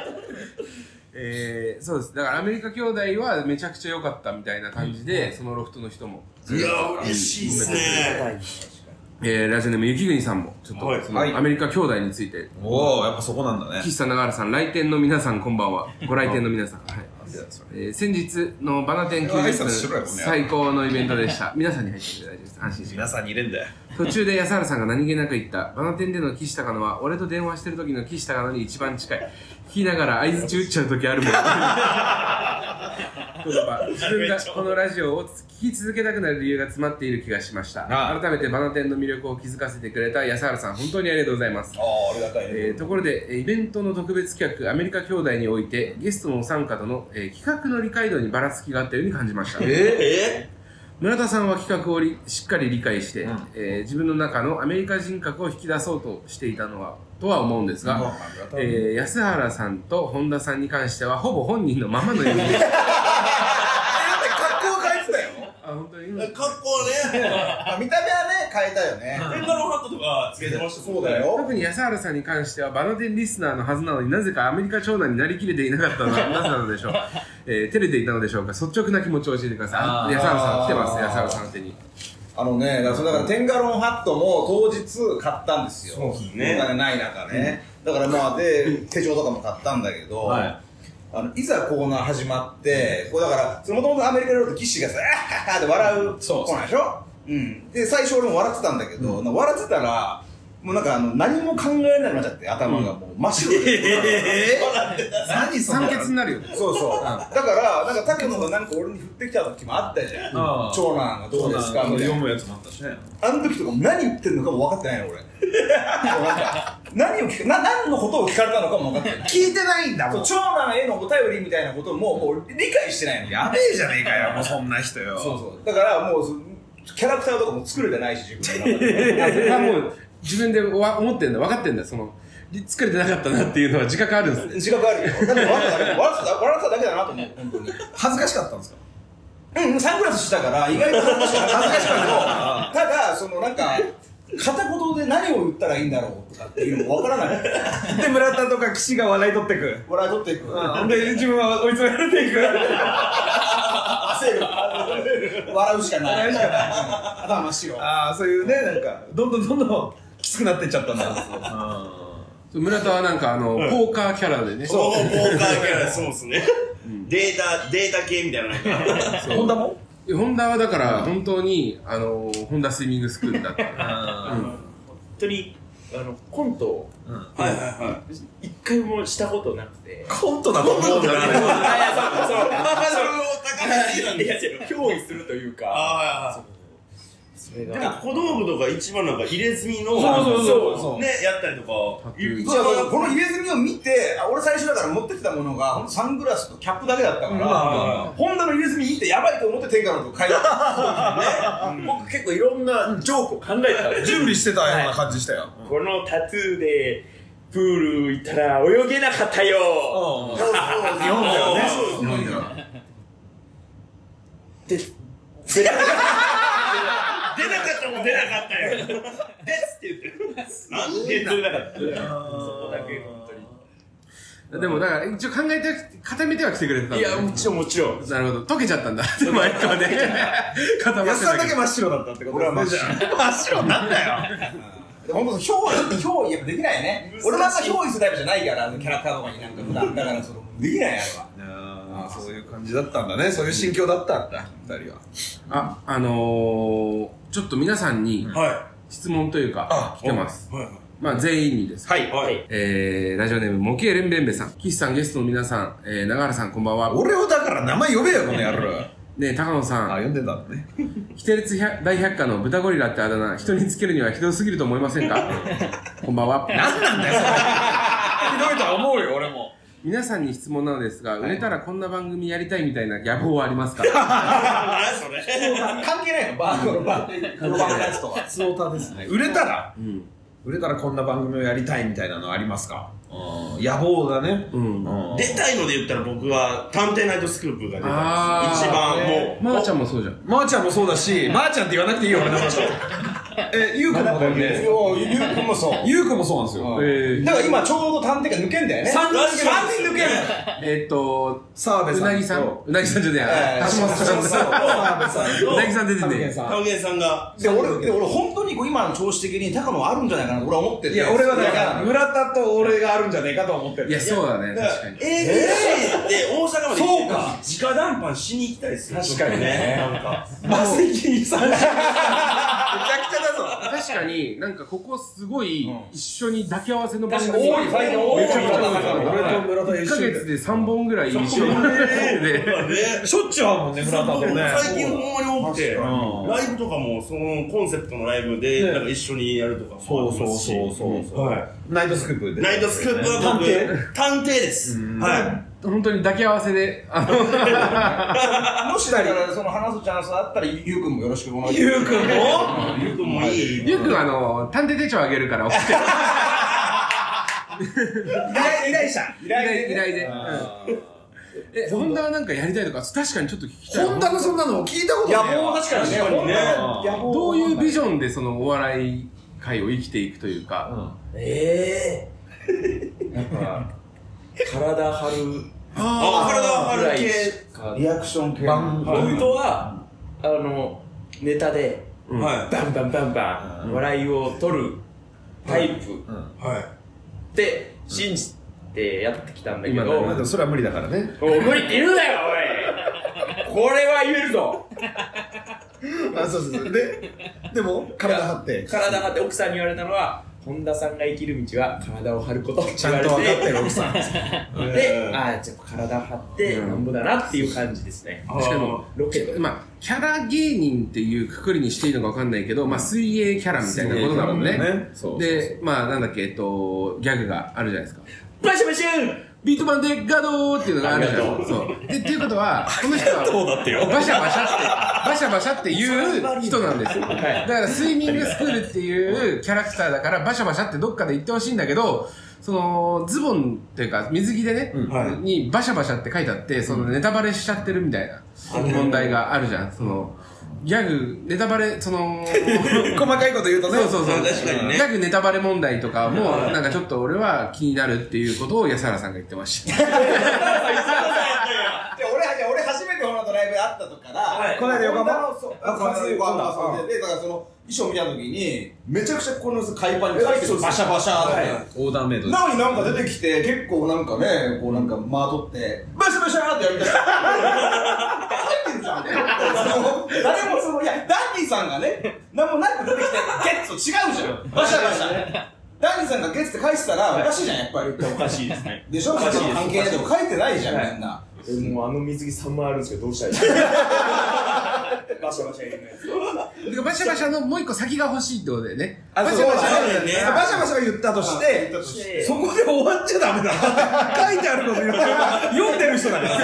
えー、そうですだからアメリカ兄弟はめちゃくちゃ良かったみたいな感じで、そのロフトの人もいや、嬉しいっすね。 えー、ラジオネーム雪国さんもちょっと、 はいそのはいアメリカ兄弟についておお、やっぱそこなんだね。 岸さん、永原さん、来店の皆さん、こんばんは。ご来店の皆さん。はい。えー、先日のバナテンきゅうじゅっぷん、 挨拶しろよこの野郎最高のイベントでした。皆さんに入っていて大丈夫です。安心してくださ皆さんに入れんだよ。 い。途中で安原さんが何気なく言った、バナテンでの岸高野は、俺と電話してる時の岸高野に一番近い。聞きながら相槌打っちゃう時あるもん。言葉自分がこのラジオを聞き続けたくなる理由が詰まっている気がしました。 ああ改めてバナテンの魅力を気づかせてくれた安原さん、本当にありがとうございます。 ああ、ありがたいね。 えーところで、えーイベントの特別企画、アメリカ兄弟において、ゲストのお三方の、えー企画の理解度にばらつきがあったように感じました。 え村田さんは企画をりしっかり理解して、 うんえー自分の中のアメリカ人格を引き出そうとしていたのは、とは思うんですが、 うんえー安原さんと本田さんに関しては、ほぼ本人のままのように。 だって格好変えてたよ。 あ、本当にー、格好ね。 あ、見た目はね、変えたよね。 ペンダロンハットとかつけてましたもんね。 そうだよ。 特に安原さんに関してはバナテンリスナーのはずなのになぜかアメリカ長男になりきれていなかったのはなぜなのでしょう、えー、照れていたのでしょうか。率直な気持ちを教えてください。ああー安原さん来てます。安原さん宛てにあのね、だからそのだからテンガロンハットも当日買ったんですよ。 そうですねお金ない中ね。だからまあで、手帳とかも買ったんだけど、 はいあのいざコーナー始まって、こうだから、もともとアメリカでやると岸がさ、あははって笑うそうコーナーでしょうん。で、最初俺も笑ってたんだけど、なんか笑ってたら、もうなんかあの、何も考えられなくなっちゃって、頭がもう真っ白で。 えー、何そ酸の欠になるよね。 そうそう。だから、なんか、竹野がなんか俺に降ってきた時もあったじゃん。 ああ長男がどうですかみたいな。 読むやつもあったしね。 あの時とかも何言ってるのかも分かってないの、俺。なんか何を聞か、な、何のことを聞かれたのかも分かってない。 聞いてないんだも。 そうん長男へのお便りみたいなことも、もう理解してないの。 やべえじゃねえかよ、もうそんな人よ。 そうそう。だからもう、キャラクターとかも作れてないし、自分の中で。 いやそれはもう自分でわ思ってんだ、分かってんだ。その作れてなかったなっていうのは自覚あるんですね。 自覚あるよ。だって笑っただけ、笑った笑っただけだなと思う、本当に。 恥ずかしかったんですか？ うん、サングラスしたから、意外と恥ずかしかった。恥ずかしかったけど、ただ、そのなんか、片言で何を言ったらいいんだろうとかっていうのも分からない。 で、村田とか岸が笑い取ってく。 笑い取っていく。 うん。で、自分は追い詰められていく。 焦る。笑うしかない。 笑うしかない頭真っ白。 ああ、そういうね、なんか、どんどんどんどんきつくなってっちゃったんだ。 村田はなんかあの、ポーカーキャラでね。 そう、ポーカーキャラ、そうですね。データ、データ系みたいななんか。 ホンダもホンダはだから本当に、あの、ホンダスイミングスクールだった。 本当に、あの、コントを、 はいはいはい。 一回もしたことなくて。 コントだと思うんだよね。 いや、そう、そう。 それを高めすぎなんで。 いや、憑依するというか。 ああ、 それでもが。 小道具とか一番なんか入れ墨の、 そうそうそうね、やったりとか、一そう番この入れ墨を見て、あ俺最初だから持ってきたものが、ほんとサングラスとキャップだけだったから、ホンダの入れ墨見てやばいと思って天下のとこ買いた。 僕結構いろんなジョークを考えてたんですよ。 準備してたような感じしたよ。 このタトゥーで、プール行ったら泳げなかったよ。 そうそうそう。日本だよね。 日本では。 で、 出なかったもん出なかったよ。ですって言ってる。なんで出なかった。そこだけ本当に。 でもだから一応考えて、固めては来てくれてたんだね。 いや、もちろんもちろん。 なるほど。溶けちゃったんだ。マイクはね。固まってたけど。 安さんだけ真っ白だったってこと俺は真っ白。 真っ白なんだよ。 ほんと、憑依、憑依やっぱできないね。俺なんか憑依するタイプじゃないから、キャラクターとかになんか普段。だからその、できないあれは。 ああ、そういう感じだったんだね。そういう心境だったんだ、二人は。 あ、あのー、ちょっと皆さんには質問というか、来てます。 い。はい。 まあ全員にです。 はい。 はい。 えー、ラジオネーム、モケレンベンベさん。岸さん、ゲストの皆さん、えー、長原さん、こんばんは。 俺をだから名前呼べよ、この野郎。 ね高野さあ、 ん、 呼んでたのね。 キテレツ大百科の豚ゴリラってあだ名、人につけるにはひどすぎると思いませんかこんばんは。 なんなんだよ、それ。ひどいとは思うよ、俺も。 皆さんに質問なのですが、売れたらこんな番組やりたいみたいな野望はありますか何それ。 関係ないのバーこのバー、このバーのやつとは。 そうたですね。売れたらうん。 売れたらこんな番組をやりたいみたいなのありますか？野望だね。 うん。 出たいので言ったら僕は探偵ナイトスクープが出たあーい。一番もう。 まーちゃんもそうじゃん。 まーちゃんもそうだし、まーちゃんって言わなくていいよ、俺のこと。え、ゆうくんもだよね。 ゆうくんもそう。 ゆうくんもそうなんですよ。 えー、 だから今ちょうど探偵が抜けんだよね。 三人抜ける三人抜ける。 えーっと、 澤部さん。 うなぎさんうなぎさんじゃねえや。橋本さん。 澤部さんうなぎさん出てね。 さん。 タオゲンさんが。 で、俺、で俺本当にこう今の調子的に高野あるんじゃないかなと俺は思ってて。 いや、俺はだから、村田と俺があるんじゃねえかと思ってる。 いや、そうだね、 だから確かに。 エービーシー で大阪まで来てそうか直談判しに行きたいですよ。 確かにねなんか。 マセキさん。めちゃくちゃだぞ。 確かに、なんかここすごい一緒に抱き合わせの番確か組に多い最近多いめちゃくちゃ俺と村田いっかげつでさんぼんぐらい一緒にで、 ねしょっちゅう会うもんね、村田とね。 最近ほんまに多くて、 うんライブとかもそのコンセプトのライブでなんか一緒にやるとかもありますし。 そう。 はい。 ナイトスクープで。 ナイトスクープは僕、 探偵探偵です。は本当に抱き合わせで、あの、 もしだからその話すチャンスあったらゆうくんもよろしくお願いします。 ゆうくんもい。ゆうくんもいい。 ゆうくんあの、探偵手帳あげるから送って。 依頼、依頼者。依依頼頼依頼で。え、ホンダはなんかやりたいとか、確かにちょっと聞きたい。 ホンダのそんなの聞いたことない。 野望確かにね。 確かにね野望どういうビジョンでそのお笑い界を生きていくというか。 ええ。なんか、体張る。 あ、体張る系。 かリアクション系。 番本当は、あの、ネタで、 うんはバンバンバンバン、笑いを取るタイプい。はい。 って信じてやってきたんだけど、 今のまあでもそれは無理だからね。 おい無理って言うなよ、おいこれは言えるぞあ、そうそうそう。で、でも、体張って。 体張って奥さんに言われたのは、本田さんが生きる道は体を張ることってちゃ言われて、 んと分かってる奥さん。 で、ああ、じゃあ体張ってなんぼだなっていう感じですね。 確かにもロケとか。 まあ、キャラ芸人っていうくくりにしていいのかわかんないけど、まあ、水泳キャラみたいなことだもんね。 そう。 で、まあ、なんだっけ、えっと、ギャグがあるじゃないですか。 バシャバシュンビート板でガドーっていうのがあるじゃん。そう。で、っていうことは、この人は、 そうだってよ。 バシャバシャって、バシャバシャっていう人なんですよ。だから、スイミングスクールっていうキャラクターだから、バシャバシャってどっかで言ってほしいんだけど、その、ズボンっていうか、水着でね、 はいにバシャバシャって書いてあって、そのネタバレしちゃってるみたいな問題があるじゃん。その、ギャグ、ネタバレ、その、 細かいこと言うとね。 そうそうそう。 確かにねギャグネタバレ問題とかも、なんかちょっと俺は気になるっていうことを安原さんが言ってました。 で俺、じゃあ俺初めてこの後ライブで会ったとから、 この間横浜そう、あ、活横浜そうで、で、だからその、衣装見たときに、めちゃくちゃこの海パンに書いてるバシャバシャって。 オーダーメイドなのになんか出てきて、結構なんかね、こうなんか間取って、バシャバシャーってやりたい。入ってるじゃん。誰もその、いや、ダンディさんがね、なんもなく出てきて、ゲッツと違うじゃん。バシャバシャ。ダンディさんがゲッツって書いてたら、おかしいじゃん、やっぱり。 おかしいですね。 でしょ、関係ないでも書いてないじゃん、みんな。 もうあの水着さんまいあるんですけど、どうしたらいいバシャバシャ言うやつ。 バシャバシャのもう一個先が欲しいってことだよね。 バシャバシャね。 バシャバシャ言ったとして、そこで終わっちゃダメだ。書いてあること言って読んでる人だから。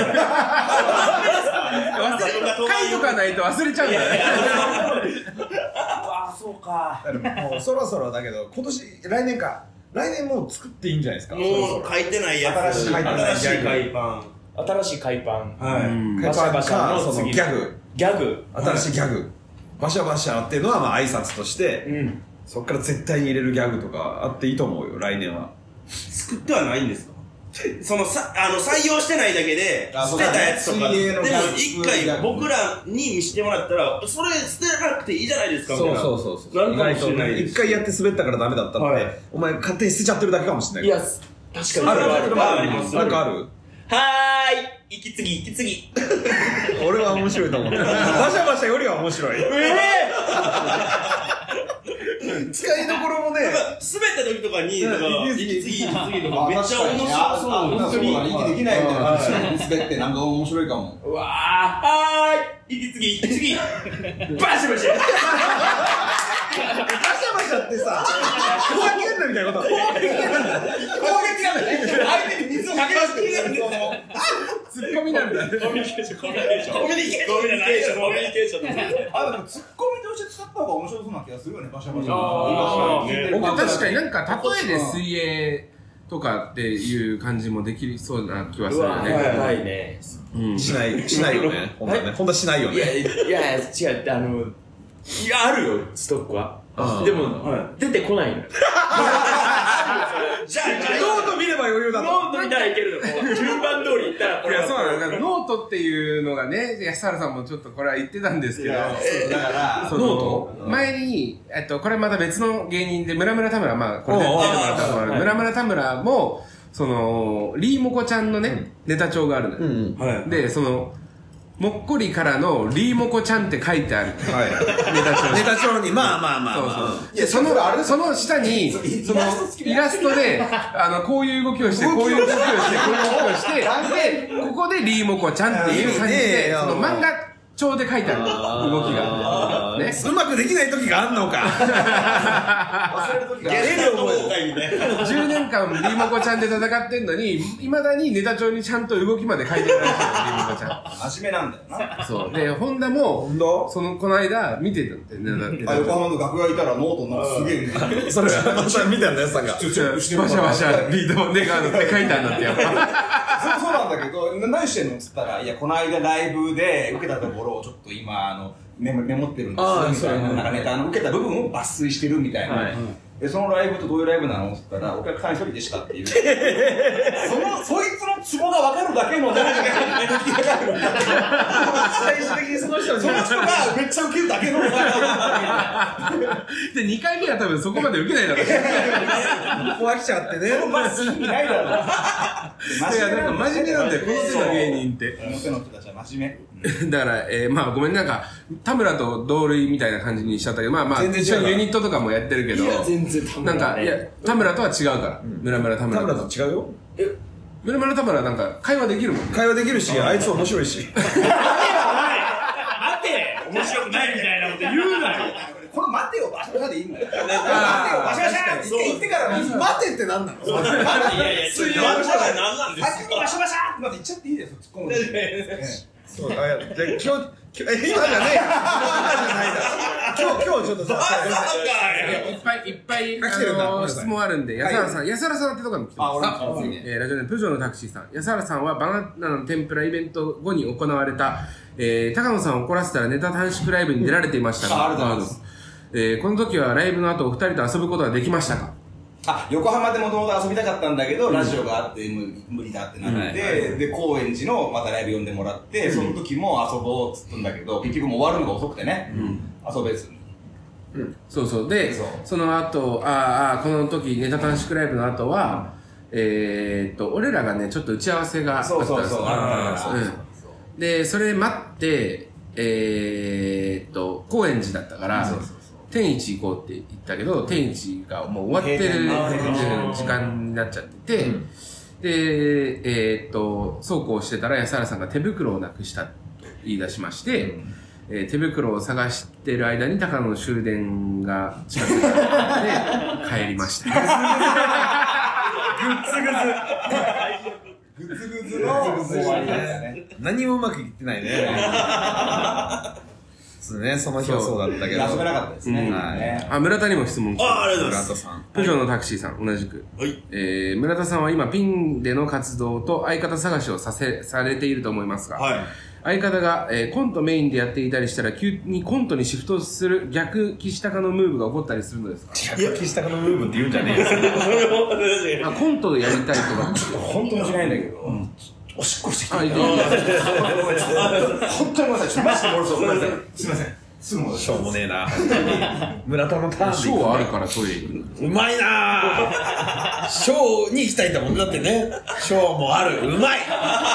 忘れ、書いとかないと忘れちゃうんだね。 ああ、そうか。 もうそろそろだけど、今年、来年か。来年もう作っていいんじゃないですか。 もう書いてないやつ。 新しい新しい海パン。 新しい海パン。 はい。 バシャバシャのそのギャグ。 ギャグ。 新しいギャグ。バシャバシャっていうのはまあ挨拶として、そっから絶対に入れるギャグとかあっていいと思うよ、来年は。 作ってはないんですか？そのさ、あの、採用してないだけで、捨てたやつとか、でも一回僕らに見せてもらったら、それ捨てなくていいじゃないですか、みたいな。 そうそうそう。 なるかもしれないです。 一回やって滑ったからダメだったって、お前勝手に捨てちゃってるだけかもしれない。 いや、確かに。 あるあるあります。 なんかある？ はーい、息継ぎ、息継ぎ。 俺は面白いと思う。バシャバシャよりは面白い。使いどころもね、 滑った時とかに、息継ぎ、息継ぎとかめっちゃ面白そう。 本当に息できないみたいな。滑ってなんか面白いかも。 うわー、はーい、息継ぎ、息継ぎ。バシャバシャ。 バシャバシャってさ、ふざけんなみたいなこと。攻撃なんだ。攻撃なんだね。相手に水をかけますっていう。 ツッコミなんだ。 コミュニケーション、コミュニケーション。コミュニケーション、コミュニケーション、コミュニケーション。 あ、でもツッコミとして使った方が面白そうな気がするよね、バシャバシャ。 あ僕確かになんか例えで水泳とかっていう感じもできそうな気はするよね。 ないね。 しない、しないよね。ほんとね。ほんとしないよね。 いや、いや、違う、あの、いや、あるよ、ストックは。でも、出てこないのよ。 じゃあ、 ノート見れば余裕だと。 ノート見たらいけるの。順番通りいったら、 いや、そうなんだ。ノートっていうのがね、安原さんもちょっとこれは言ってたんですけど、 だから、 ノート前に、えっと、これまた別の芸人で、村村田村、まあ、これで出てもらったと村村田村も、その、リーモコちゃんのね、ネタ帳があるのよ。で、その、もっこりからのリーモコちゃんって書いてある。はい。ネタ帳。 ネタ帳に、まあまあまあ。 そうそう。で、その、その下に、その、イラストで、あの、こういう動きをして、こういう動きをして、こういう動きをして、で、ここでリーモコちゃんっていう感じで、その漫画帳で書いてある。動きが。ね。 うまくできない時があんのか。 忘れる時がゲレの方会みたいな。 じゅうねんかんリーモコちゃんで戦ってんのに、未だにネタ帳にちゃんと動きまで書いてるらしいよ、リーモコちゃん。 真面目なんだよな。 そう。で、ホンダも、その、この間見てたんで、ネタあ、横浜の楽屋いたらノートになんかすげえね。 それは、また見たんだよ、さんが。 バシャバシャ、ビートネガードって書いてあるんだって、やっぱ。 そうそうなんだけど、何してんのっつったら、いや、この間ライブで受けたところをちょっと今、あの、メモ、メモってるんですよ、みたいな。なんかネタの受けた部分を抜粋してるみたいな。で、そのライブとどういうライブなのって言ったら、お客さん一人でしかっていう。その、そいつのツボが分かるだけの何かが出来上がる。最終的にその人、その人がめっちゃ受けるだけの。 で、にかいめは多分そこまで受けないだろう。 こう飽きちゃってね。 そのまず意味ないだろう。 いや、なんか真面目なんだよ、この手の芸人って。 表の人たちは真面目。 だから、えー、まあごめんね、なんか、田村と同類みたいな感じにしちゃったけど、まあまあ、 全然違うユニットとかもやってるけど、 全然田村なんか、いや、田村とは違うから。村村田村。 田村と違うよ。 え、村村田村なんか会話できるもん。 会話できるし、あいつ面白いし。 待て面白くないみたいなこと言うなよ。 この待てよバシャバシャでいいんだよ。待てよバシャバシャって言ってから待てってなんなの？ いやいや、水曜の人が何なんですか？ 先にバシャバシャってまず言っちゃっていいですよ、突っ込むのに。 そう、あ、いや、じゃあ今日、今日、え、今じゃねえよ。今じゃないだろ。今日、今日ちょっとさ、 いっぱいいっぱい、 来てるんだあの、質問あるんで、安原さん、安原さんってとこに来てます。 あ、俺もえー、ラジオネーム、プジョーのタクシーさん。安原さんはバナナの天ぷらイベント後に行われた、えー、高野さんを怒らせたらネタ短縮ライブに出られていましたが、 ありがとうございます。 えー、この時はライブの後お二人と遊ぶことができましたか？ あ、横浜でもともと遊びたかったんだけど、ラジオがあって無理だってなって、で、高円寺のまたライブ呼んでもらって、その時も遊ぼうっつったんだけど、結局もう終わるのが遅くてね、遊べずに。 うん、そうそうでその後ああこの時ネタ短縮ライブの後は、うん、えー、っと俺らがねちょっと打ち合わせがあったんですよ。でそれ待ってえー、っと高円寺だったから天一行こうって言ったけど、天一がもう終わってる時間になっちゃってて、うん、でえー、っとそうこうしてたら安原さんが手袋をなくしたと言い出しまして、うん、えー、手袋を探してる間に高野の終電が近くになって帰りました。 グツグツグツグツの終わりだね。何もうまくいってないね。そうね、その日はそうだったけど。 遊べなかったですね。 うん、はい。あ、村田にも質問来てあ、ありがとうございます。 村田さん。 プジョーのタクシーさん、同じく。 はい。 えー、村田さんは今ピンでの活動と相方探しをさせ、されていると思いますが、 はい。 相方が、えー、コントメインでやっていたりしたら急にコントにシフトする逆岸高のムーブが起こったりするのですか？ 逆岸高のムーブって言うんじゃねえよ。 あ、コントでやりたいとか。 ちょっと本当にしないんだけど、うん、おしっこしてきて。 あ、いいね。 本当にごめんなさい。マジで漏れそう。ごめんなさい。すいません。すぐ戻ししょうもねえな。村田のターンでショーはあるからトイレ行く。 うまいなぁ。ショーに行きたいんだもんだってね。ショーもある。うまい。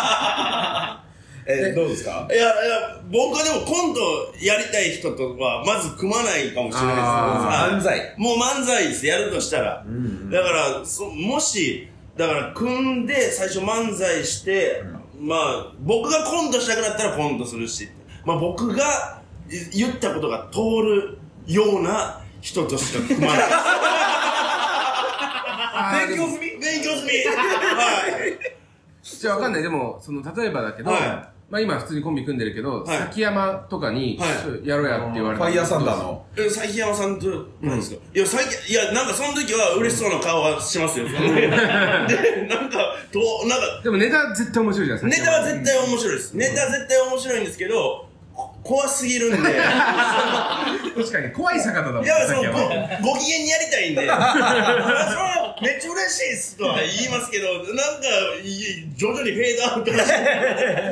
え、どうですか？ いや、いや、僕はでもコントやりたい人とはまず組まないかもしれないです。 漫才。 もう漫才です、やるとしたら。うんうん、だからそ、もし、だから組んで最初漫才して、うん、まあ、僕がコントしたくなったらコントするし、まあ僕が言ったことが通るような人としか組まない。 勉強済み？ 勉強済み。はい。 じゃあわかんない。でも、その、例えばだけど、はい、まあ今普通にコンビ組んでるけど、はい、崎山とかに、はい、やろうやって言われた。 ファイヤーサンダーの。 え、崎山さんと、何ですか、うん、いや、最近、いや、なんかその時は嬉しそうな顔はしますよ。で、なんか、と、なんか。 でもネタ絶対面白いじゃないですか。ネタは絶対面白いです。ネタは絶対面白いんですけど、怖すぎるんで。確かに、怖い坂田だもん。 いや、その、ご、ご機嫌にやりたいんで。それは、めっちゃ嬉しいっすとは言いますけど、なんか、徐々にフェードアウトして。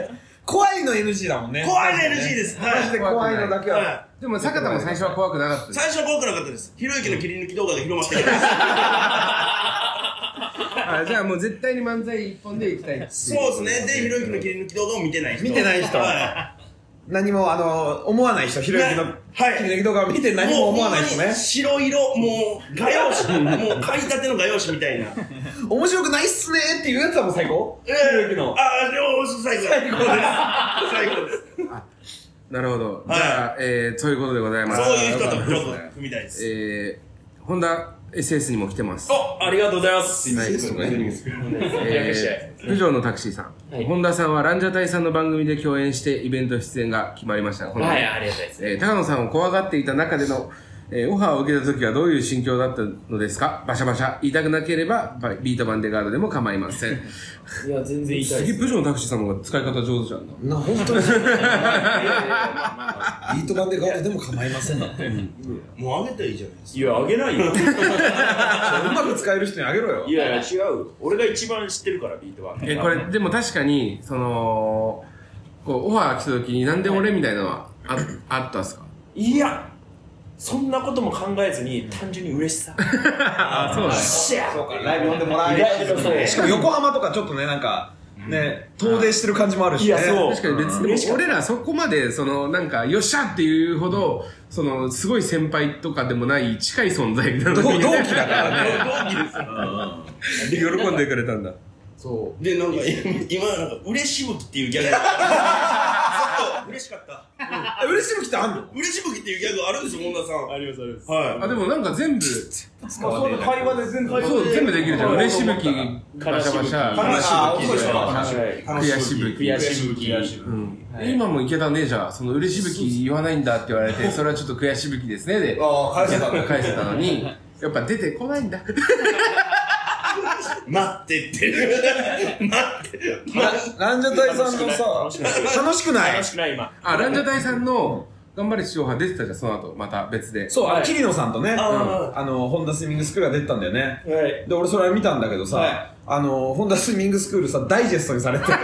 怖いの エヌジー だもんね。 怖いの エヌジー です。 マジで怖いのだけは。 でも、坂田も最初は怖くなかったです。 最初は怖くなかったです。ひろゆきの切り抜き動画が広まってきて。 あ、じゃあもう絶対に漫才一本でいきたい。 そうですね。で、ひろゆきの切り抜き動画を見てない人。 見てない人。何も、あの、思わない人、ひろゆきの切り抜き動画を見て何も思わない人ね。 白色、もう、画用紙、もう、買いたての画用紙みたいな。 面白くないっすねーっていうやつはもう最高？ひろゆきの。 ああ、でも、最高です。最高です。最高です。 なるほど。じゃあ、えー、そういうことでございます。 そういう人とちょっと組みたいです。 えー、ホンダ エスエス にも来てます。 お、ありがとうございます。 はい、そうね。えー、プジョーのタクシーさん。はい、本田さんはランジャタイさんの番組で共演してイベント出演が決まりました。 はい、ありがたいです。 えー、高野さんを怖がっていた中での、えー、オファーを受けた時はどういう心境だったのですか？バシャバシャ言いたくなければビートバンデガードでも構いません。 いや、全然言いたいです。 次、プジョーのタクシーさんの方が使い方上手じゃんな。な、本当に。ビートバンデガードでも構いませんだって。 もうあげたらいいじゃないですか。 いや、あげないよ。うまく使える人にあげろよ。 いやいや、違う。俺が一番知ってるから、ビートバンデ。 え、これ、でも確かに、その、こう、オファー来た時になんで俺みたいなのはあ、あったんすか？ いや、そんなことも考えずに単純に嬉しさ。 ああ、そうなんだ。 そうか、ライブ呼んでもらえるしかも横浜とかちょっとね、なんか、ね、遠出してる感じもあるしね。 いや、そう。 確かに別に、俺らそこまで、その、なんか、よっしゃっていうほど、その、すごい先輩とかでもない近い存在なのに。 同期だからね。 同期ですよ。 喜んでくれたんだ。 そう。で、なんか、今、なんか、嬉しぶきっていうギャグが。嬉しかった。 うん、嬉しぶきってあんの？ 嬉しぶきっていうギャグあるんですよ、本田さん。 あります、あります。 はい。 あ、でもなんか全部、 会話で全部、 そう、全部できるじゃん。嬉しぶき、バシャバシャ、悔しぶき、 悔しぶき。 今もいけたね、じゃあ、その嬉しぶき言わないんだって言われて、それはちょっと悔しぶきですね、で、 返せた返せたのに、やっぱ出てこないんだ。 待ってって。待って。 ランジャタイさんのさ、楽しくない？ 楽しくない、今。 あ、ランジャタイさんの、 頑張れ地上波出てたじゃん、その後、また別で。 そう、あの、桐野さんとね、 ああの、ホンダスイミングスクールが出てたんだよね。 はい。 で、俺それ見たんだけどさ、あの、ホンダスイミングスクールさ、ダイジェストにされてる。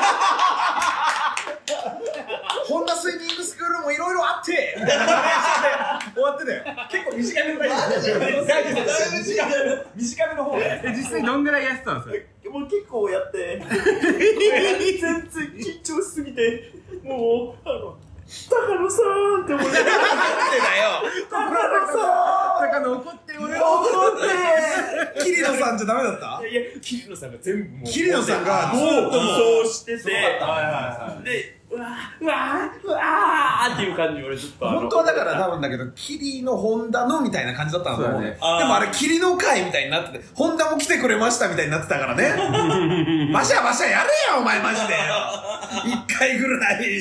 ホンダスイミングスクールもいろいろあってみたいな感じで終わってたよ。結構短めのダイジェスト。ダイジェスト短めの方で。 え、実際どんぐらいやってたんですか？ もう結構やって、全然緊張しすぎて、もう、あの、高野さんって思って。なんでだよ高野さん高野怒って俺怒って桐野さんじゃダメだった？ いや、桐野さんが全部もう。 桐野さんがもうそうしてて、 はいはいはい。 で、うわー、うわー、うわーっていう感じで俺ずっとあの。 本当はだから多分だけど、桐野ホンダのみたいな感じだったんだと思うね。でそうだねもあれ桐野会みたいになってて、ホンダも来てくれましたみたいになってたからね。バシャバシャやれよお前マジでよ。一回ぐらい。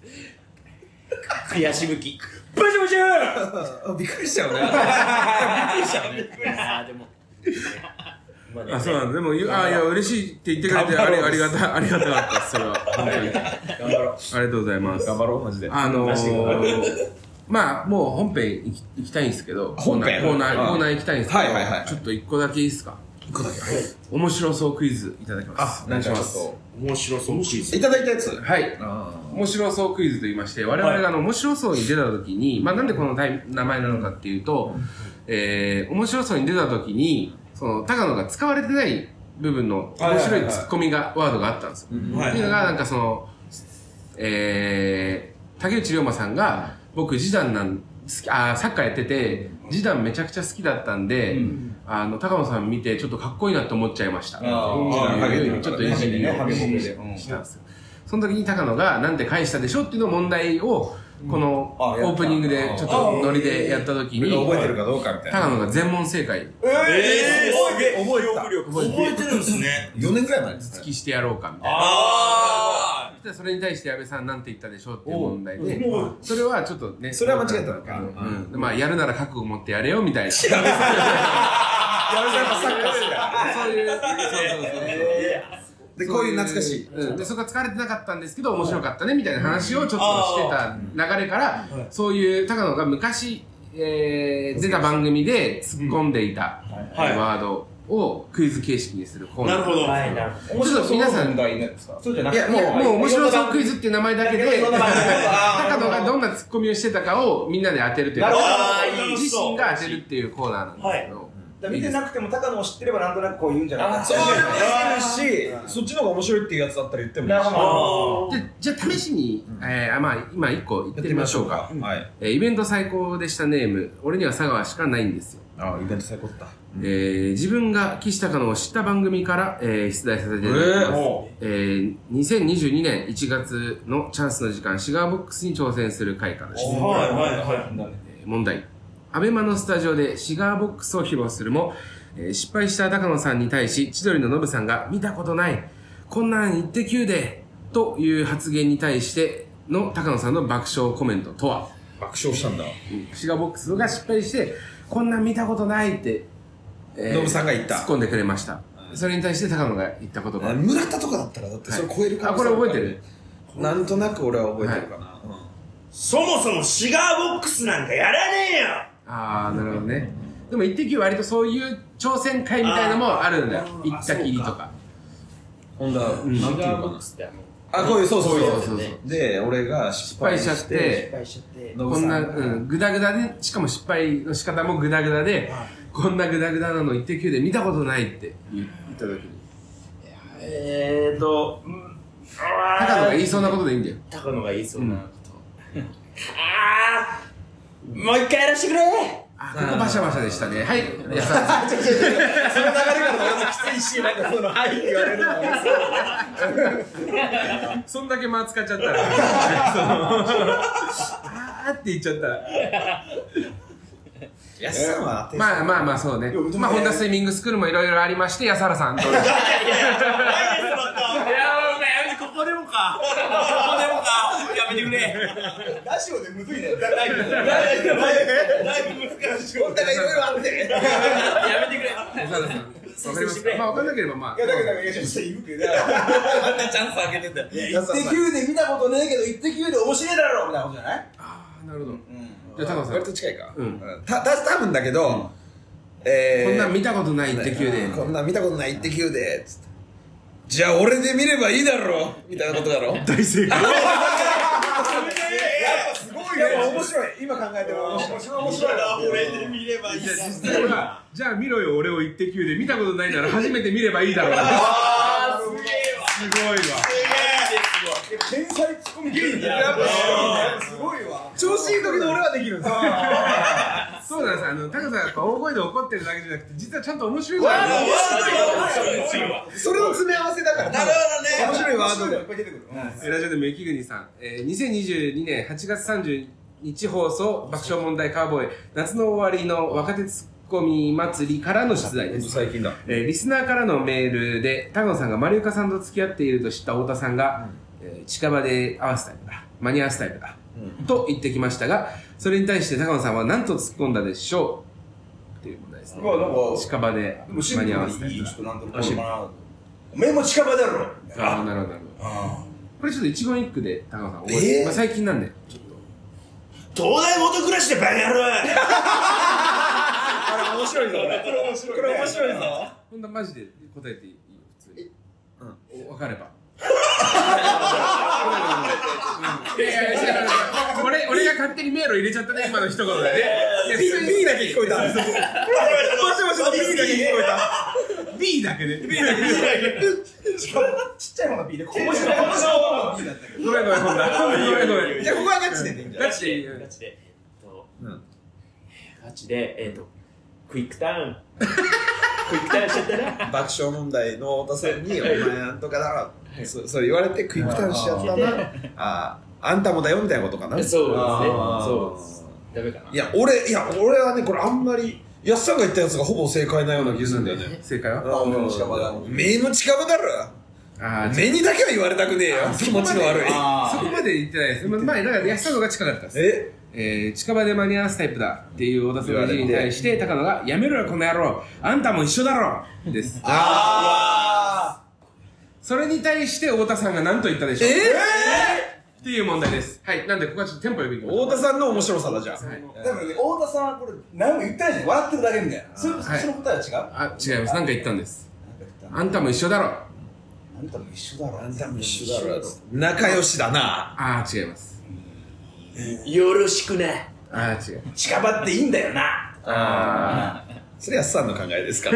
悔しむき。バシバシャーびっくりしちゃうね。びっくりしちゃうね。 あーでも。まねあ、そうなんだ。でも、あ、いや、嬉しいって言ってくれて、ありありがたい、ありがたかったです、それは。本当に。 頑張ろう。 ありがとうございます。 頑張ろうマジで。 あのー、まあ、もう本編行き行きたいんですけど、 本編コーナー、コーナー行きたいんですけど、 はいはいはいちょっと一個だけいいですか？ 一個だけ。 面白そうクイズいただきます。 あ、なんかちょっます。 と。 面白そう。 いただいたやつ。 はい。面白そうクイズと言いまして、我々があの、面白そうに出た時に、まあなんでこのタイ名前なのかっていうと、えー、面白そうに出た時に、その、高野が使われてない部分の面白いツッコミが、ワードがあったんですよ。っていうのが、なんかその、えー、竹内涼真さんが、僕、ジダンなん、好き、あーサッカーやってて、ジダンめちゃくちゃ好きだったんで、あの、高野さん見て、ちょっとかっこいいなって思っちゃいました。っていうちょっといじりをしたんですよ。その時に高野が、なんて返したでしょっていうの問題を、このオープニングでちょっとノリでやった時に、 覚えてるかどうかみたいな。 高野が全問正解、 えー、 覚えてた。 覚えてるんですね。 よねんぐらい前です突きしてやろうかみたいな。 あそしたらそれに対して矢部さんなんて言ったでしょっていう問題で、それはちょっとね、 それは間違えたのかうん。まあ、やるなら覚悟持ってやれよみたいな。そうやめさんやっぱサッカー好きだ。 いう、そうそうそう。 で、こういう懐かしい。 うん、でそこは使われてなかったんですけど面白かったねみたいな話をちょっとしてた流れからそういう高野が昔、えー、出た番組で突っ込んでいたワードをクイズ形式にするコーナー。 なるほど。 はい、なるほど。 面白そうな問題なんですか？そうじゃなくて。 いや、もう、もう面白そうクイズっていう名前だけで、 いろんな番組高野がどんなツッコミをしてたかをみんなで当てるというなるほどあーいい自身が当てるっていうコーナーなんですけど。 見てなくても高野を知ってればなんとなくこう言うんじゃないかな。 そういうのもし、そっちの方が面白いっていうやつだったら言ってもいいし。 なるほど。 でじゃあ試しに、えー、まあ今一個言ってみましょうか。 はい。 えーイベント最高でしたネーム、俺には佐川しかないんですよ。 あ、イベント最高だった。 えー自分が岸高野を知った番組から、えー出題させていただきます。えーにせんにじゅうにねんいちがつのチャンスの時間、シガーボックスに挑戦する回からです。 はいはいはい。 えー問題。アベマのスタジオでシガーボックスを披露するも、えー失敗した高野さんに対し、千鳥のノブさんが見たことない、こんなん言ってきゅうで、という発言に対しての高野さんの爆笑コメントとは、 爆笑したんだ。 シガーボックスが失敗して、こんなん見たことないって、えーノブさんが言った突っ込んでくれました。それに対して高野が言ったことが。 村田とかだったらだってそれ超えるあ、これ覚えてる？ なんとなく俺は覚えてるかな。 そもそもシガーボックスなんかやらねえよ。 あー、なるほどね。でも、イッテ Q 割とそういう挑戦会みたいなのもあるんだよ。行ったきりとか。 ほんだ、なんていうシガーボッのかクスってあの、 な。あ、こういう、そうそうそうそうそう。 で、俺が失失敗しちゃっ失て、 敗しちゃって、 こんな、うん、グダグダで、しかも失敗の仕方もグダグダで、こんなグダグダなのイッテ Q で見たことないって言った時に。 えーと、うん高野が言いそうなことでいいんだよ。 高野が言いそうなこと。あー、もう一回やらせてくれあ、ここバシャバシャでしたね。はい。いやさ、 その流れから俺もきついし、なんかその、はいって言われるのもそんだけ間使っちゃったら、その、あーって言っちゃったら。 安さんはまあまあまあそうね。まあホンダスイミングスクールもいろいろありまして、安原さんと。 いや、お前やめて、ここでもか。ここでもか。やめてくれ。 ラジオでむずいね。ライブ。 だいぶ難しい。 お互いいろいろあって。 やめてくれ。 安原さん。わかりますか？まあわかんなければまあ。 いや、だけど、いや、ちょっと言うけど、あんなチャンスあげてたよ。イッテ Q で見たことねえけど、イッテ Q で面白いだろみたいなことじゃない？ あ、なるほど。じゃあ、高野さん。 割と近いか。 うん。 た、た、多分だけど、えこんなん見たことないイッテ Q で。 こんなん見たことないイッテ Q で、つって。じゃあ俺で見ればいいだろみたいなことだろ。 大正解。 すごいね。面白い。今考えても面白い。面白いな。 俺で見ればいいだろ。 じゃあ見ろよ、俺をイッテ Q で見たことないなら初めて見ればいいだろう。 あー、すげえわ。 すごいわ。 天才ツッコミ芸人やっぱすごいわ。 調子いい時の俺はできるんですよ。 そうなんです。あの、タカさんが大声で怒ってるだけじゃなくて、実はちゃんと面白いわ。 それの詰め合わせだから。 なるほどね。 面白いワードで。 いっぱい出てくる。 ラジオでも雪国さん、えー、にせんにじゅうにねんはちがつさんじゅうにち放送爆笑問題カーボーイ夏の終わりの若手ツッコミ祭りからの出題です。 最近だ。 えー、リスナーからのメールで高野さんが丸岡さんと付き合っていると知った太田さんが、うんえー、近場で合わすタイプだ、間に合わすタイプだ、うん、と言ってきましたが、それに対して高野さんは何と突っ込んだでしょうっていう問題ですね。近場で間に合わすタイプだ。 おめえも近場だろ。 ああ、なるほどなるほど。これちょっと一言一句で高野さん覚えて、 えーまあ、最近なんでちょっと東大元暮らしでバカ野郎。 あれ面白いぞ。これ面白い。これ面白いぞ。 ほんとマジで答えていいよ普通に。うん。分かれば。いやいやいや、俺俺が勝手に迷路入れちゃったね今の一言でね。いや B, B だけ聞こえた。もしもし B だけ聞こえた。 B だけね。 B だけ。 しかもちっちゃい方の B で、この人の方の B だったけど。 ごめんごめんごめんごめんごめん。 じゃあここはガチでいいんじゃない？ ガチでいいよ。 ガチで、えっと、 うん。 ガチで、えっと、クイックターン。クイックターンしちゃったな。 爆笑問題の太田さんに、お前なんとかだろ。そそれ言われてクイックターンしちゃったな。ああ、あんたもだよみたいなことかな。 そうですね。 あーそうです。ダメかな。 いや、俺、いや、俺はね、これあんまり、やっさんが言ったやつがほぼ正解なような気がするんだよね。 正解は？ あ、俺も近場だ。 目の近場だろ。 ああ、 目にだけは言われたくねえよ。気持ちの悪い。 そこまで言ってないです。まあ、だから安田のが近かったです。 ええー、近場で間に合わすタイプだっていう太田さんの字に対して高野がやめろよこの野郎あんたも一緒だろですあそれに対して太田さんが何と言ったでしょうえっていう問題です。はい、なんでここはちょっとテンポよくいきましょう。 太田さんの面白さだじゃん。 はい、 でもね、太田さんはこれ何も言ってないじゃん。笑ってるだけみたいな。そはいその答えは違う？ あ、違います。なんか言ったんです。 ああんたも一緒だろ。 あんたも一緒だろ。 あんたも一緒だろ。仲良しだな。 あー、違います。 よろしくね。 あー、違う。 近場っていいんだよな。 あそれやっさんの考えですから。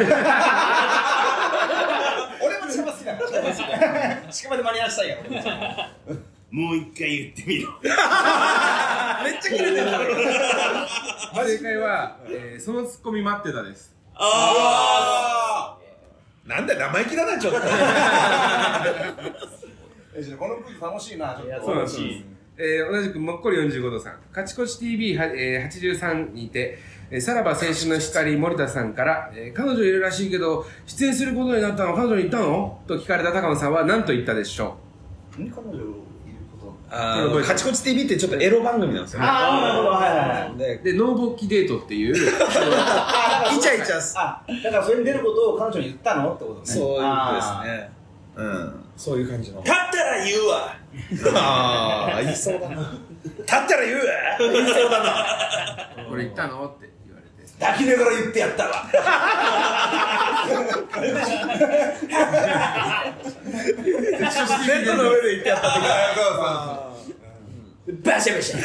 俺も近場好きだから。近場で間に合わせたいから俺も。 もう一回言ってみろ。 めっちゃキレてる。 ー。正解は、えー、そのツッコミ待ってたです。 あなんだよ、生意気だな、ちょっと。 えじゃあこのクイズ楽しいな、ちょっと。 そうなんです。えー、同じくもっこりよんじゅうごどさん、勝ち越し ティービー は、えー、はちじゅうさんにて、えー、さらば青春の光森田さんから、えー、彼女いるらしいけど出演することになったの彼女に言ったのと聞かれた高野さんは何と言ったでしょ何彼女いること？ あー、カチコチ ティービー ってちょっとエロ番組なんですよね。 ああ、なるほど、はいはいはい。 で、 うで、ノーボッキデートっていう、 イチャイチャす。 あ、だからそれに出ることを彼女に言ったのってことね。 そういうことですね。うん。そういう感じの。 立ったら言うわ。 ああ、言いそうだな。 立ったら言うわ。 言いそうだな。 これ言ったのって言われて。 抱きながら言ってやったわ。 ベッドの上で言ってやった時は。 バシャバシャ。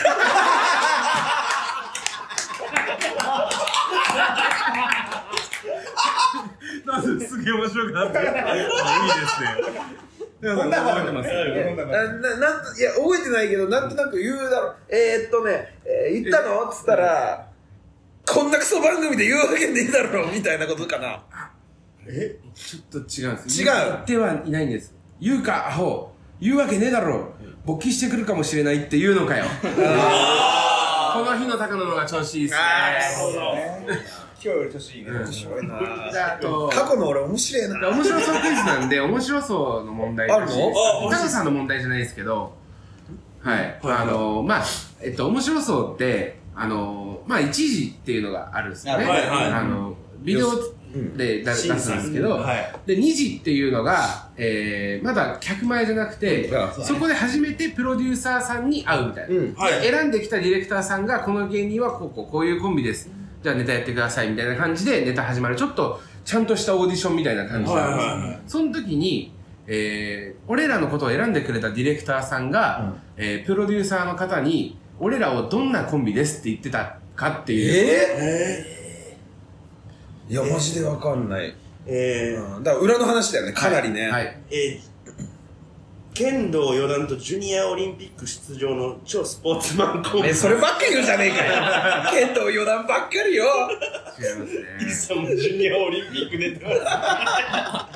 なんですげえ面白くなって。いいですね。 こんな覚えてます。 な、な、なんと、いや、覚えてないけど、なんとなく言うだろう。えー、っとね、えー、言ったのっつったら、こんなクソ番組で言うわけねえだろみたいなことかな。 えちょっと違うんです。 違う言ってはいないんです。言うか、アホ。言うわけねえだろ。勃起してくるかもしれないって言うのかよ。この日の高野のが調子いいっすね。 今日より年いいね。 面白いな。 あと、 過去の俺面白いな。 面白そうクイズなんで、面白そうの問題あるの高野さんの問題じゃないですけど、はい。あの、まあ、えっと、面白そうって、あの、まあ、一時っていうのがあるんですよね。 はいはいあの、ビデオで出すんですけど、 はい、 でにじっていうのが、えー、まだ客前じゃなくて、そこで初めてプロデューサーさんに会うみたいな、うんはい、選んできたディレクターさんがこの芸人はこうこうこういうコンビです、じゃあネタやってくださいみたいな感じでネタ始まる、ちょっとちゃんとしたオーディションみたいな感じなんです、はいはいはい、その時に、えー、俺らのことを選んでくれたディレクターさんが、うんえー、プロデューサーの方に俺らをどんなコンビですって言ってたかっていう。 えーいや、マジでわかんない。えー、うん、だから裏の話だよね、かなりね。はい。はい、 えー、剣道四段とジュニアオリンピック出場の超スポーツマンコンビ。 え、そればっかり言うじゃねえかよ。剣道四段ばっかりよ。 違いますね。 いさもジュニアオリンピック出てます。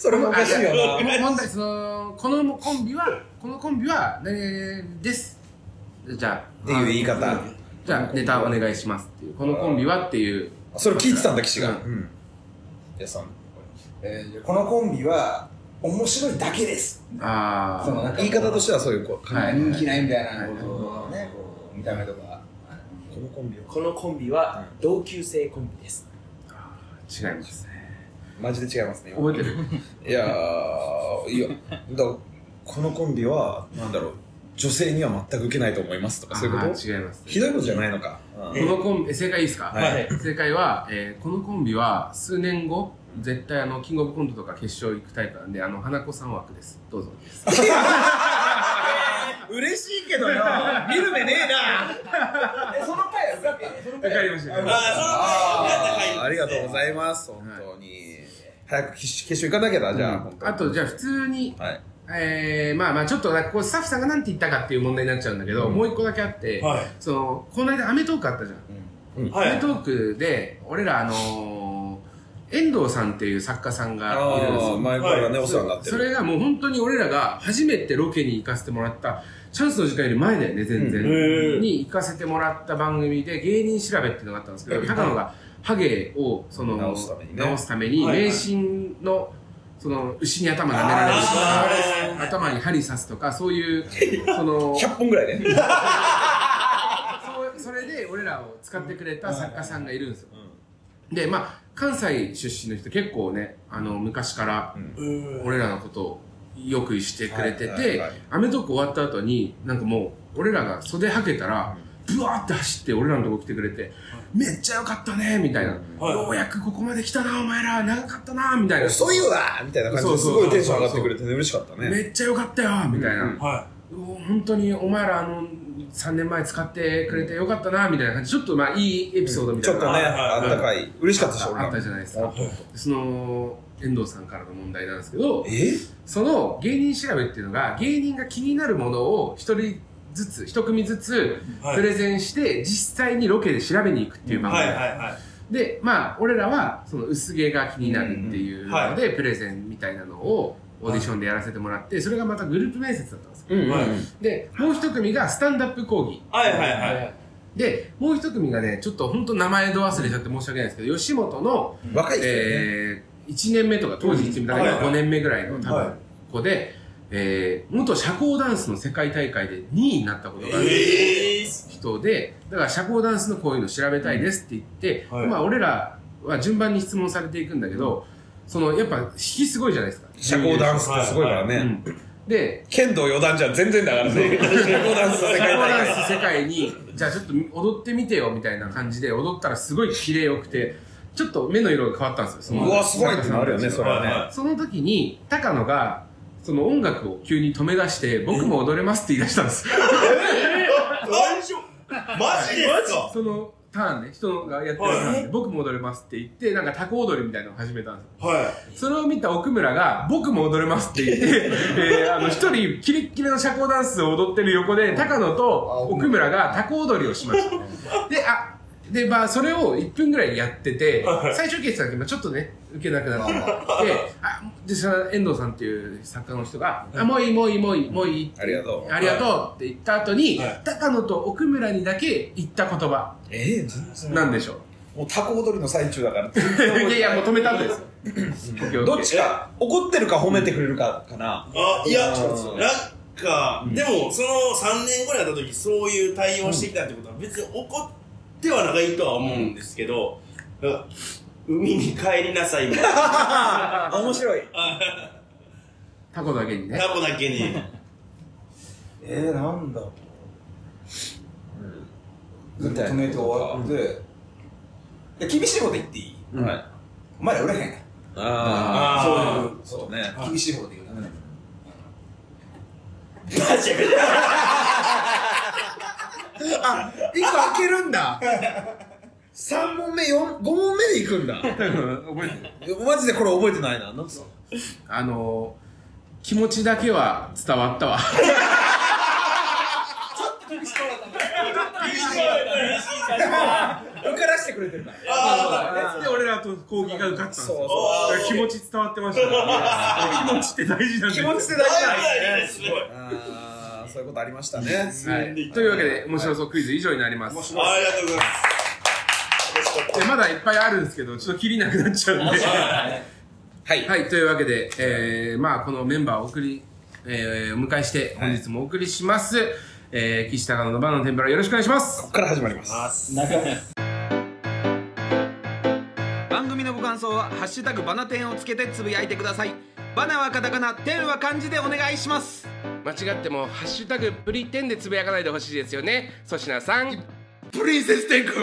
それもおかしいよな。 問題、その、このコンビは、このコンビは、ね、です。じゃあ、 っていう言い方。 じゃあ、ネタお願いしますっていう。このコンビはっていう。 それ聞いてたんだ、岸が。うん。 いや、その、えー、このコンビは、面白いだけです。 ああ。 その、なんか言い方としてはそういう、 はい、人気ないみたいなことをね、こう、見た目とか。 このコンビはこのコンビは、同級生コンビです。 違いますね。 マジで違いますね。 覚えてるいやー、いや、だこのコンビは、なんだろう。女性には全く受けないと思いますとかそういうこと？ 違います。 ひどいことじゃないのか。 このコンビ、正解いいですか？はい。正解は、えー、このコンビは数年後、絶対あの、キングオブコントとか決勝行くタイプなんで、あの、花子さん枠です。どうぞです。 嬉しいけどよ、見る目ねえな。 え、その回は受かったその回わかりました。 あありがとうございます、本当に。早く決勝行かなきゃだ、じゃあ、本当に。 あと、じゃあ普通に、 はい。 えー、まあまあちょっとこうスタッフさんが何て言ったかっていう問題になっちゃうんだけど、うん、もう一個だけあって、はい、そのこの間アメトークあったじゃん、うん、アメトークで俺らあのー、遠藤さんっていう作家さんがいるんですよ。 前からね、お世話になってる。 それがもう本当に俺らが初めてロケに行かせてもらったチャンスの時間より前だよね、全然、うん、に行かせてもらった番組で芸人調べっていうのがあったんですけど、高野がハゲをその直すために、ね、直すために迷信のその牛に頭舐められるとか頭に針刺すとかそういうそのひゃっぽんぐらいねそ, それで俺らを使ってくれた作家さんがいるんですよ、うん、でまあ関西出身の人結構ねあの昔から俺らのことをよくしてくれてて、アメトーク終わった後になんかもう俺らが袖はけたらブワーって走って俺らのとこ来てくれてめっちゃよかったねみたいな、はい、ようやくここまで来たなお前ら長かったなみたいなそういうわみたいな感じですごいテンション上がってくれてね嬉しかったねめっちゃよかったよみたいな、うんはい、本当にお前らあのさんねんまえ使ってくれてよかったなみたいな感じちょっとまあいいエピソードみたいな、 うん、ちょっとねあったかい嬉しかったでしょあったじゃないですかその遠藤さんからの問題なんですけどえその芸人調べっていうのが芸人が気になるものを一人ずつ一組ずつプレゼンして実際にロケで調べに行くっていう番組でまあ俺らはその薄毛が気になるっていうのでプレゼンみたいなのをオーディションでやらせてもらってそれがまたグループ面接だったんですよ、うんはい、でもう一組がスタンダップ講義はいはいはいでもう一組がねちょっと本当名前ど忘れちゃって申し訳ないですけど吉本の若い人、ねえー、いちねんめとか当時いちねんめだからごねんめぐらいの多分子でえー、元社交ダンスの世界大会でにいになったことがある人で、だから社交ダンスのこういうの調べたいですって言って、はい、まあ俺らは順番に質問されていくんだけど、そのやっぱ引きすごいじゃないですか。 社交ダンスってすごいからね。はいはいうん、で、剣道四段じゃ全然だからね。社交ダンスの世界大会。社交ダンス世界に、じゃあちょっと踊ってみてよみたいな感じで踊ったらすごい綺麗よくて、ちょっと目の色が変わったんですよ。 うわ、すごいってなるよね、それはね。 その時に、高野が、その音楽を急に止め出して、僕も踊れますって言い出したんです。 大丈夫マジですかそのターンね、人がやってるターンで、僕も踊れますって言って、なんかタコ踊りみたいなのを始めたんですよ。はい。それを見た奥村が、僕も踊れますって言って、えー、あの、一人、キレッキレの社交ダンスを踊ってる横で、高野と奥村がタコ踊りをしました。で、あ、で、まあ、それをいっぷんぐらいやってて、最初受けてた時もちょっとね、受けなくなって、あ、で、その遠藤さんっていう作家の人が、あ、もういい、もういい、もういい、もういい。 ありがとう。 ありがとうって言った後に、高野と奥村にだけ言った言葉。 ええ、なんでしょう。もうタコ踊りの最中だから。 いやいや、もう止めたんですよ。どっちか、怒ってるか褒めてくれるかかな。 あ、いや、なんか、でも、そのさんねんごになった時、そういう対応してきたってことは、別に怒って、ではないとは思うんですけど、うん、 海に帰りなさいみたいな。 あ、面白い。 タコだけにね。 タコだけに。 えー、なんだろう。 ずっと止めて終わってで厳しいこと言っていい？ はい。 お前ら売れへん。 あああ、そうね。 厳しいこと言うな。 真面目だ。 あ、一個開けるんだ。三問目、四、五問目で行くんだ。 覚えてる？ マジでこれ覚えてないな。なんつうの？ あのー、気持ちだけは伝わったわ。 受からしてくれてるから。 で、俺らと講義が受かったんですそうよ。 そう。 気持ち伝わってましたね。気持ちって大事なんですよ。 気持ちって大事なん大ですね。 事ですね。 ああ、そういうことありましたね。 はい。というわけで、面白そうクイズ以上になります。 ありがとうございます。 でまだいっぱいあるんですけど、ちょっと切りなくなっちゃうんで。 はい。 はい、というわけで、えー、まあこのメンバーをお送り、えー、お迎えして本日もお送りします。えー、岸高野のバナナの天ぷらよろしくお願いします。 ここから始まります。 番組のご感想は「ハッシュタグバナテン」をつけてつぶやいてください。バナはカタカナ、テンは漢字でお願いします。 間違ってもハッシュタグプリテンでつぶやかないでほしいですよね。粗品さん。 プリンセステン君。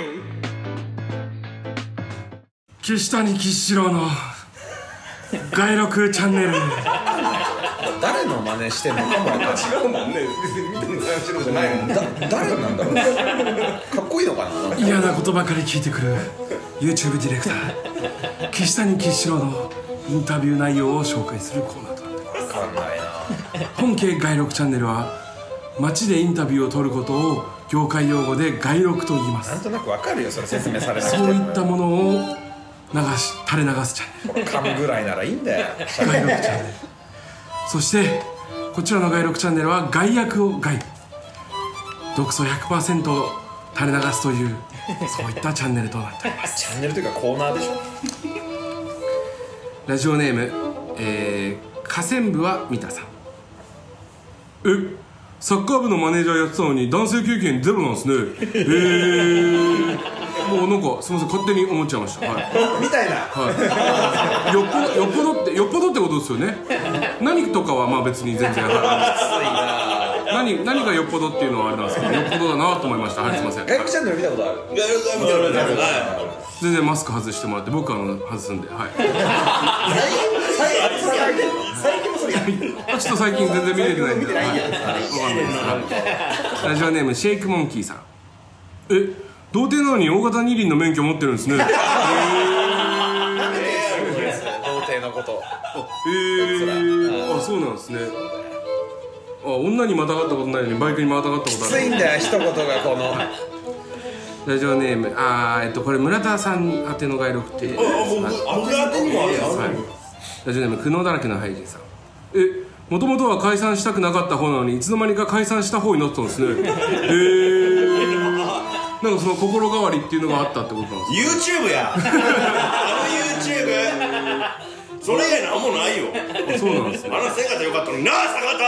岸谷岸四郎の外録チャンネル。 誰の真似してんのかもわかんない。 違うもんね。見てる話じゃないもん。 だ誰なんだろう。かっこいいのかな。 嫌なことばかり聞いてくる YouTube ディレクター岸谷岸四郎のインタビュー内容を紹介するコーナーとなっています。 わかんないな。 本家外録チャンネルは街でインタビューを取ることを業界用語で外録と言います。 なんとなくわかるよ、それ説明されなくて。 そういったものを流し垂れ流すチャンネル、 噛むぐらいならいいんだよ。 外録チャンネル。そしてこちらの外録チャンネルは外役を外、毒素 ひゃくパーセント 垂れ流すというそういったチャンネルとなっております。 チャンネルというかコーナーでしょ。 ラジオネーム、えー、河川部は三田さん。え、サッカー部のマネージャーやってたのに男性経験ゼロなんですね。えー、もうなんかすみません、勝手に思っちゃいました。はい、 みたいな。 はい、よっぽどよっぽどってよっぽどってことですよね。何とかはまあ別に全然、はい、何何がよっぽどっていうのはあれなんですけど、よっぽどだなと思いました。はい、すみません。 外国チャンネル見たことある。 いや、よく見ております。は全然マスク外してもらって、僕はあの外すんで、はい。 最近もそれやる。 ちょっと最近全然見れてないんで、はい、わかんないです。はい、ラジオネームシェイクモンキーさん。え、童貞なのに大型二輪の免許持ってるんですね。へー。 童貞のこと。 へー。あ、そうなんですね。あ、女にまたがったことないのにバイクにまたがったことある。 きついんだよ、一言がこの。 ラジオネーム、あー、えっとこれ村田さん宛ての外録っていう。 僕が手にもあるやん。 はい、ラジオネーム苦悩だらけのハイジンさん。え、もともとは解散したくなかった方なのにいつの間にか解散した方になったんですね。へー。なんかその心変わりっていうのがあったってことなんですか。 YouTube や。あの YouTube それ以外なんもないよ。 あ、そうなんですね。 あの生活良かったのになあ、坂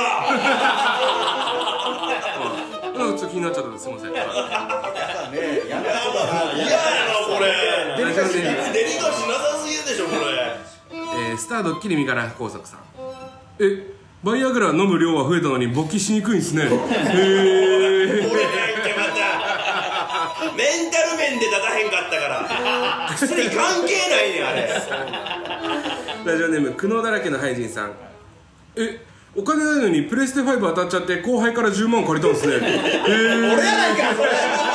田。 なんかちょっと気になっちゃったんです。すいません。はい、 嫌やな、これ。 デリカシーデリカシーなさすぎるでしょ、これ。 えー、スタードッキリ身柄工作さん。え、バイアグラ飲む量は増えたのに勃起しにくいんですね。へー。 これなんかまたメンタル面で立たへんかったから薬関係ないねん、あれ。 ラジオネーム苦悩だらけのハイジンさん。え、お金ないのにプレステファイブ当たっちゃって後輩からじゅうまん借りたんですね。へー。 俺やないか、それ。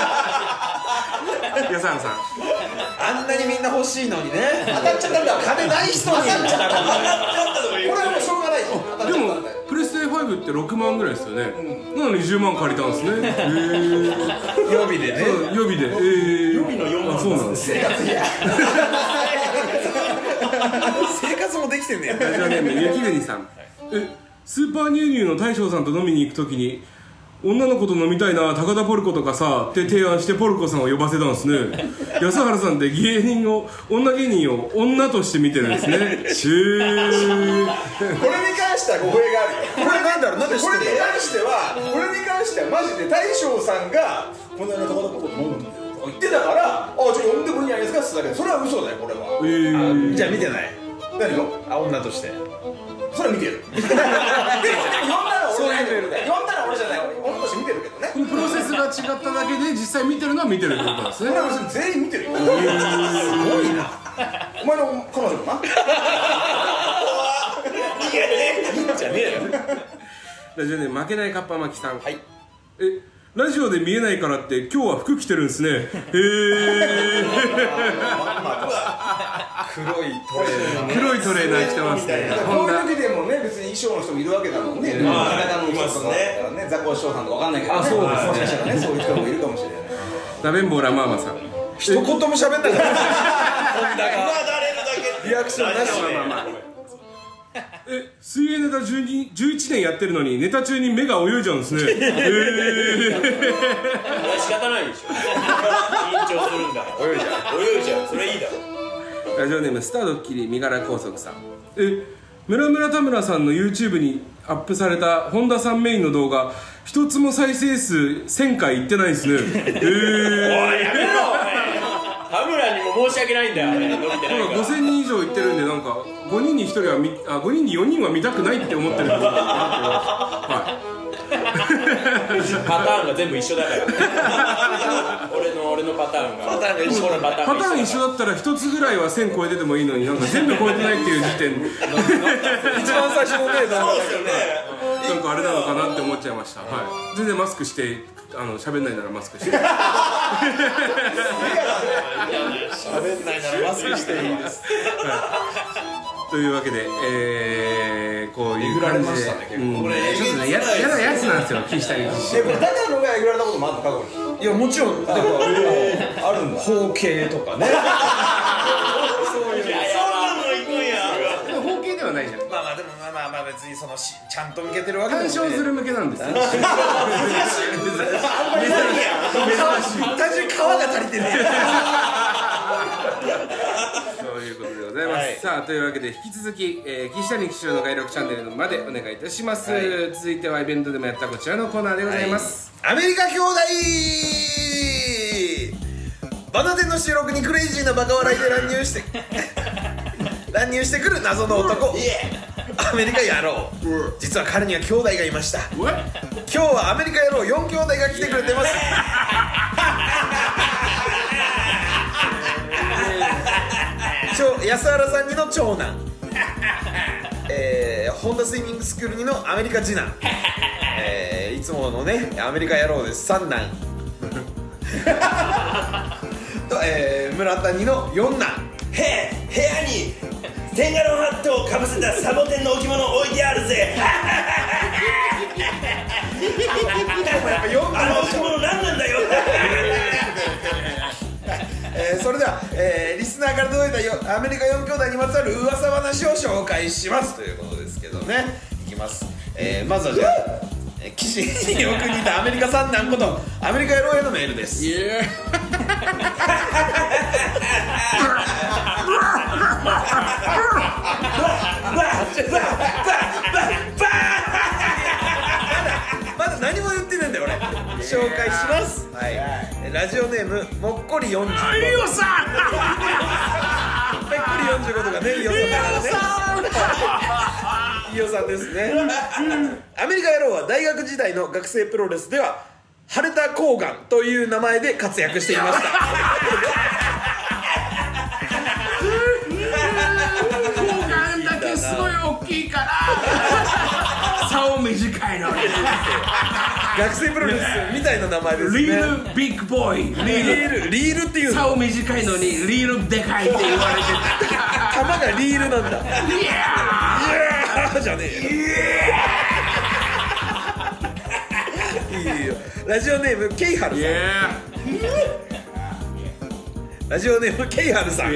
安原さん。 あんなにみんな欲しいのにね。当たっちゃったんだ。金ない人に。当たっちゃった。これはもうしょうがない。当たっちゃでもったんだよ。 プレステファイブってろくまんぐらいですよね。なのにじゅうまん借りたんですね。へー。 予備でね。 予備で。えー。 予備のよんまん。 あ、そうなんですね。 生活費や。生活もできてんねや。 ラジオネーム雪国さん。え、スーパーニューニューの大将さんと飲みに行くときに女の子と飲みたいな、高田ポルコとかさって提案してポルコさんを呼ばせたんですね。安原さんって芸人を女芸人を女として見てるんですね。シュー。 これに関しては語弊があるよ。 これなんだろう、なんで知っこれにてんだろう。 関しては、これに関してはマジで大将さんがこの間高田ポルコと飲んだんだよ。 言ってたから、あ、ちょっと呼んでもいいんじゃないですかって言ってたけど、それは嘘だよ、これは。 えー、 じゃあ見てない。 何を？ あ、女としてそれは見てる。でも、でも呼んだら俺じゃない。呼んだら俺じゃない。女として見てるけどね。 プロセスが違っただけで実際見てるのは見てるってことですね。 それは別に全員見てるよ。 すごいな。 お前の彼女もな。 いいんじゃねえよ。 ラジオネーム負けないカッパ巻きさん。 はい。 え、ラジオで見えないからって今日は服着てるんですね。へえ。 黒いトレー黒いトレーナー着てますね。 こういう時でもね、別に衣装の人もいるわけだもんね。 はい裸の人とかね、ザコシショウさんとかわかんないけどね。 あ、そうですね。 もしかしたらね、そういう人もいるかもしれない。 ダベンボーラマーマさん。 一言も喋んなかった。ホンダがまあ誰のだけリアクションなし。 え、水泳ネタじゅうに、じゅういちねんやってるのにネタ中に目が泳いじゃうんですね。へえ。 仕方ないでしょ。緊張するんだから泳いじゃう泳いじゃうそれいいだろ。 ラジオネームスタードッキリ身柄拘束さん。え、村村田村さんの YouTube にアップされた本田さんメインの動画一つも再生数せんかいいってないですね。へえ。 おいやめろ田村にも申し訳ないんだよ。あれ伸びてないからごせんにん以上いってるんで、なんかごにんにひとりはみあごにんによにんは見たくないって思ってるんだと思ってます。はい。 パターンが全部一緒だから俺の俺のパターンがパターンが一緒だパタパターン一緒だったら一つぐらいはせん超えててもいいのに、なんか全部超えてないっていう時点で一番最初のね、 そうですよね。 なんかあれなのかなって思っちゃいました。はい。全然マスクしてあの喋んないならマスクして。 喋んないならマスクしていいです。 というわけで、えー、こういう感じで、 えぐられましたね結構うんこれちょっとね、や嫌なやつなんですよ、岸谷自身。 え、これダダのがえぐられたこともあった過去に。 いや、もちろん、だからあるんだ。 包茎とかね。そういう。 そんなの行くんや。 でも包茎ではないじゃん。 まあまあ、でもまあまあまあ、別にそのしちゃんと向けてるわけでもね。 鑑賞する向けなんですよ。 単純に皮が足りてねそういうことでございます。 はいさあ、というわけで引き続き、えー、岸谷騎手の外録チャンネルまでお願いいたします。 はい続いてはイベントでもやったこちらのコーナーでございます。 アメリカ兄弟バナテンの収録にクレイジーなバカ笑いで乱入して乱入してくる謎の男、アメリカ野郎。実は彼には兄弟がいました。今日はアメリカ野郎よん兄弟が来てくれてます。安原さんにの長男、えー、ホンダスイミングスクールにのアメリカ次男、えー、いつものねアメリカ野郎です三男と、えー、村田にの四男。 へえ、部屋にテンガロンハットをかぶせたサボテンの置物置いてあるぜ。あの置物何なんだよ。 えー、それでは、えー、リスナーから届いたよアメリカよん兄弟にまつわる噂話を紹介しますということですけどね。いきます、えー、まずはじゃあ、えー、岸によく似たアメリカ三男ことアメリカ野郎へのメールです。まだ何も言ってないんだよ俺。紹介します。はい、ラジオネームもっこりよんじゅうご。いいよさん。ぺっくりよんじゅうごとかね、いいよさんだからね。いいよさんですね。アメリカ野郎は大学時代の学生プロレスでは晴れたコーガンという名前で活躍していました。 コーガンだけすごい大きいから竿短いのに学生プロレスみたいな名前ですね。 リールビッグボーイ、リリールリールっていうの。 竿短いのにリールでかいって言われてた。 玉がリールなんだ。いやーじゃねえよ。いいよ。ラジオネームケイハルさん。ラジオネームケイハルさん。 Oh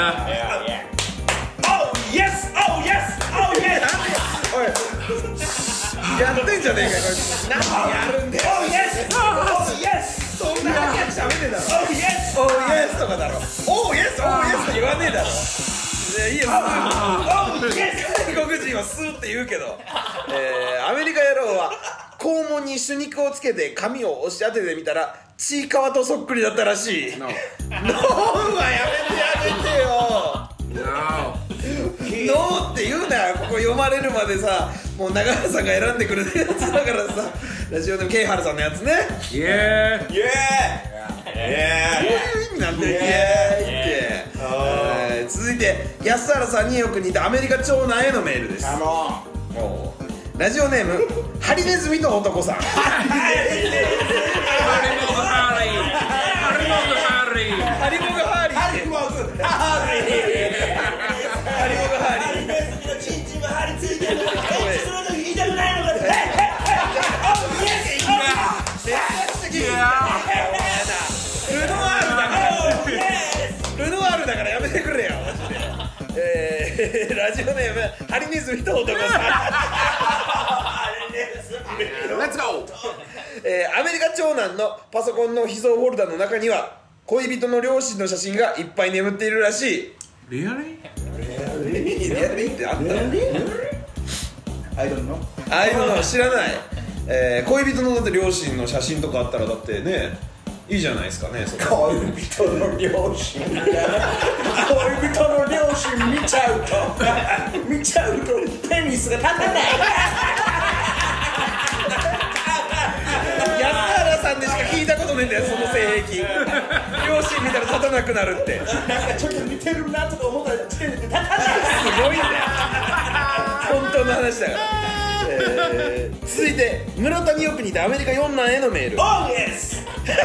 yes, oh yes, oh yes. おい、やってんじゃねえかよ。何やるんだよ。 Oh yes, oh yes. そんなわけしゃべねえだろ。 Oh yes, Oh yes とかだろ。Oh yes, Oh yes って言わねえだろ。いいよ。 oh yes. 外国人はスーって言うけど、えー、アメリカ野郎は肛門こに手肉をつけて髪を押し当ててみたらちいかわとそっくりだったらしい。ノー No. はやめてあげてよ。 No. ノーって言うなよ。ここ読まれるまでさ、もう長原さんが選んでくれたやつだからさ、ラジオでもケイハルさんのやつね。 Yeah. イエーイイエどういう意味なんだよ、イエーイって。はい、続いて安原さんによく似たアメリカ長男へのメールです。 あのおうラジオネームハリネズミと男さん。 ハリモグハリー。ハリモグハリー。 ハリモグハリーハリモグハリハリモグハリー。 ネズミのチンチンが張り付いてるのにその時痛くないのかって。 ルノワールだからルノワールだからやめてくれよマジで。えー、ラジオネームハリネズミと男さん。 Let's go. えー、アメリカ長男のパソコンの秘蔵フォルダの中には恋人の両親の写真がいっぱい眠っているらしい。 Really? リアリってあった？ I don't know ああいうの知らない、えー、恋人のだって両親の写真とかあったらだってねいいじゃないですかね。それ恋人の両親恋人の両親見ちゃうと見ちゃうとペニスが立たない。 安原さんでしか聞いたことないんだよその性癖。両親見たら立たなくなるって。 なんかちょっと似てるなとか思ったら立たない。 すごいんだよ本当の話だから、えー、続いて村田によく似たアメリカ四男へのメール。 Oh yes.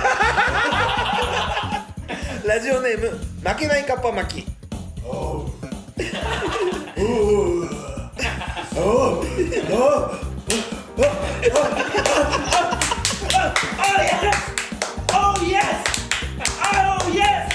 ラジオネーム負けないカッパ巻き。 Oh yes. Oh yes.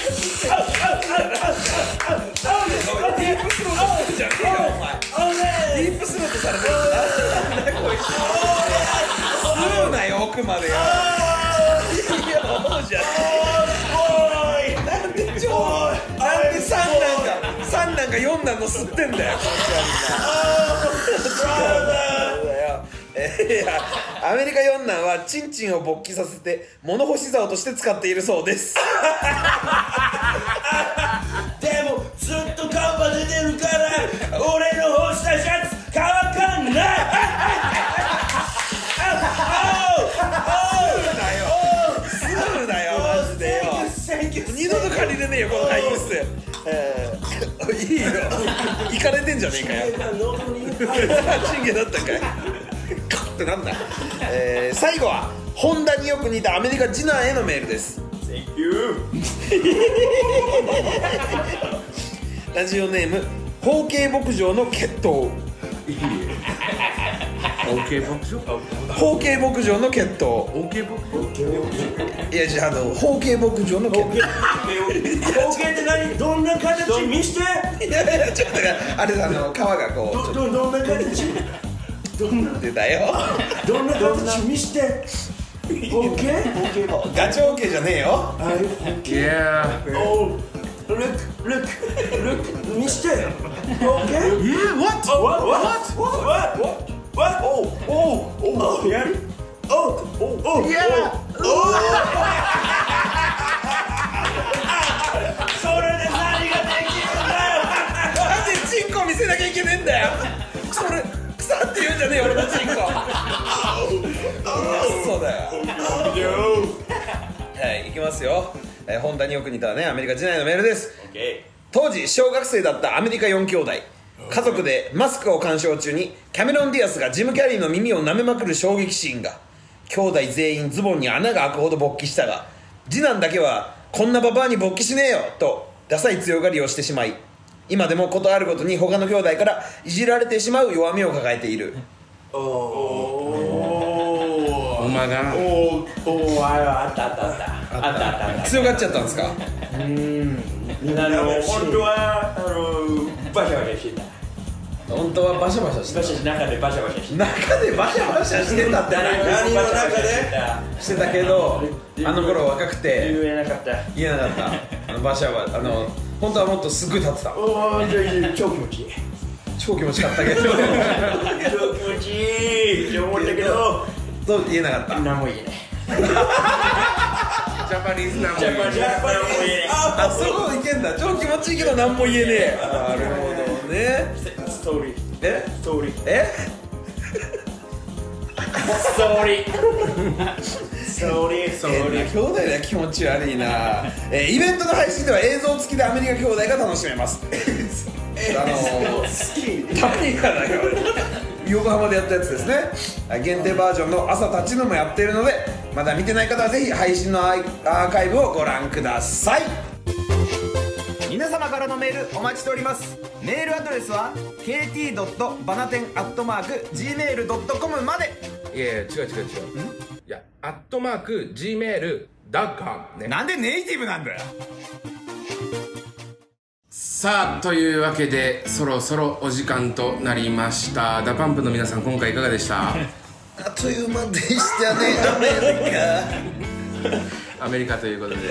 ディープスロートじゃねえよお前。ディープスロートされてるなんだこいつ。するなよ奥までよ。いやもうじゃねえ。なんでちょなんで三男が三男が四男の吸ってんだよこいつは。えー、いやアメリカ四男はチンチンを勃起させて物干し竿として使っているそうです。 でもずっと顔が出てるから俺の干したシャツ乾かんない。 吸うなよマジでよ。二度と借りれねえよこの会議室。えー、いいよ行かれてんじゃねえかよ。チンゲだったんかいってなんだ、えー、最後は本田によく似たアメリカ次男へのメールです。 Thank you ラジオネーム包茎牧場の血統。 OK 牧場？ 包茎牧場の血統。 OK 牧場？ いやじゃああの包茎牧場の血統。 包茎って何？どんな形見して。 いやいやちょっとあれあの皮がこうどどんな形どんな出たよ。 どんな形見して。包茎？ ガチョウ系じゃねえよ。 Yeah. Oh, look, look, look, 見して。包茎？ Yeah. What? What? What? What? What? What? Oh, oh, oh, yeah. Oh, oh, oh, Yeah. oh. それで何ができるんだよ。 なんでチンコ見せなきゃいけねえんだよ。それ腐って言うんじゃねえよ俺のチンコ。そうだよ。はい行きますよ、えー、本田によく似たねアメリカ時代のメールです。当時小学生だったアメリカよん兄弟家族でマスクを鑑賞中にキャメロン・ディアスがジム・キャリーの耳を舐めまくる衝撃シーンが。兄弟全員ズボンに穴が開くほど勃起したが次男だけはこんなババアに勃起しねえよとダサい強がりをしてしまい今でもことあるごとに他の兄弟からいじられてしまう弱みを抱えている。 お前がおーおーあったあったあったあったあったあった強がっちゃったんですか。 うーんあの本当はあのバシャバシャしてた本当はバシャバシャしてバシャ中でバシャバシャしてた中でバシャバシャしてたって何の中でしてたけどあの頃若くて言えなかった言えなかったあのバシャはあの本当はもっとすっごい立ってた。 おー超気持ちいい超気持ちかったけど超気持ちいいって思ったけどと言えなかった。 何も言えない。 ジャパニーズなんもジャパニーズ何も言えない。 あ、そこいけんだ。超気持ちいいけど何も言えねえ。なるほどね。 ストーリー。 えストーリー。 えストーリー。ストーリー。ストーリー。 兄弟では気持ち悪いな。えー、イベントの配信では映像付きでアメリカ兄弟が楽しめます。あのー、アメリカだよ。横浜でやったやつですね。限定バージョンの朝立ちのもやっているので、まだ見てない方はぜひ配信のアーカイブをご覧ください。皆様からのメールお待ちしております。メールアドレスは ケーティードットバナテンアットマークジーメールドットコム まで。 いやいや違う違う違う。いやアットマーク ジーメールドットコム ね。 なんでネイティブなんだよ。 さあというわけでそろそろお時間となりました。ダパンプの皆さん今回いかがでした？ あっという間でしたね。アメリカアメリカということで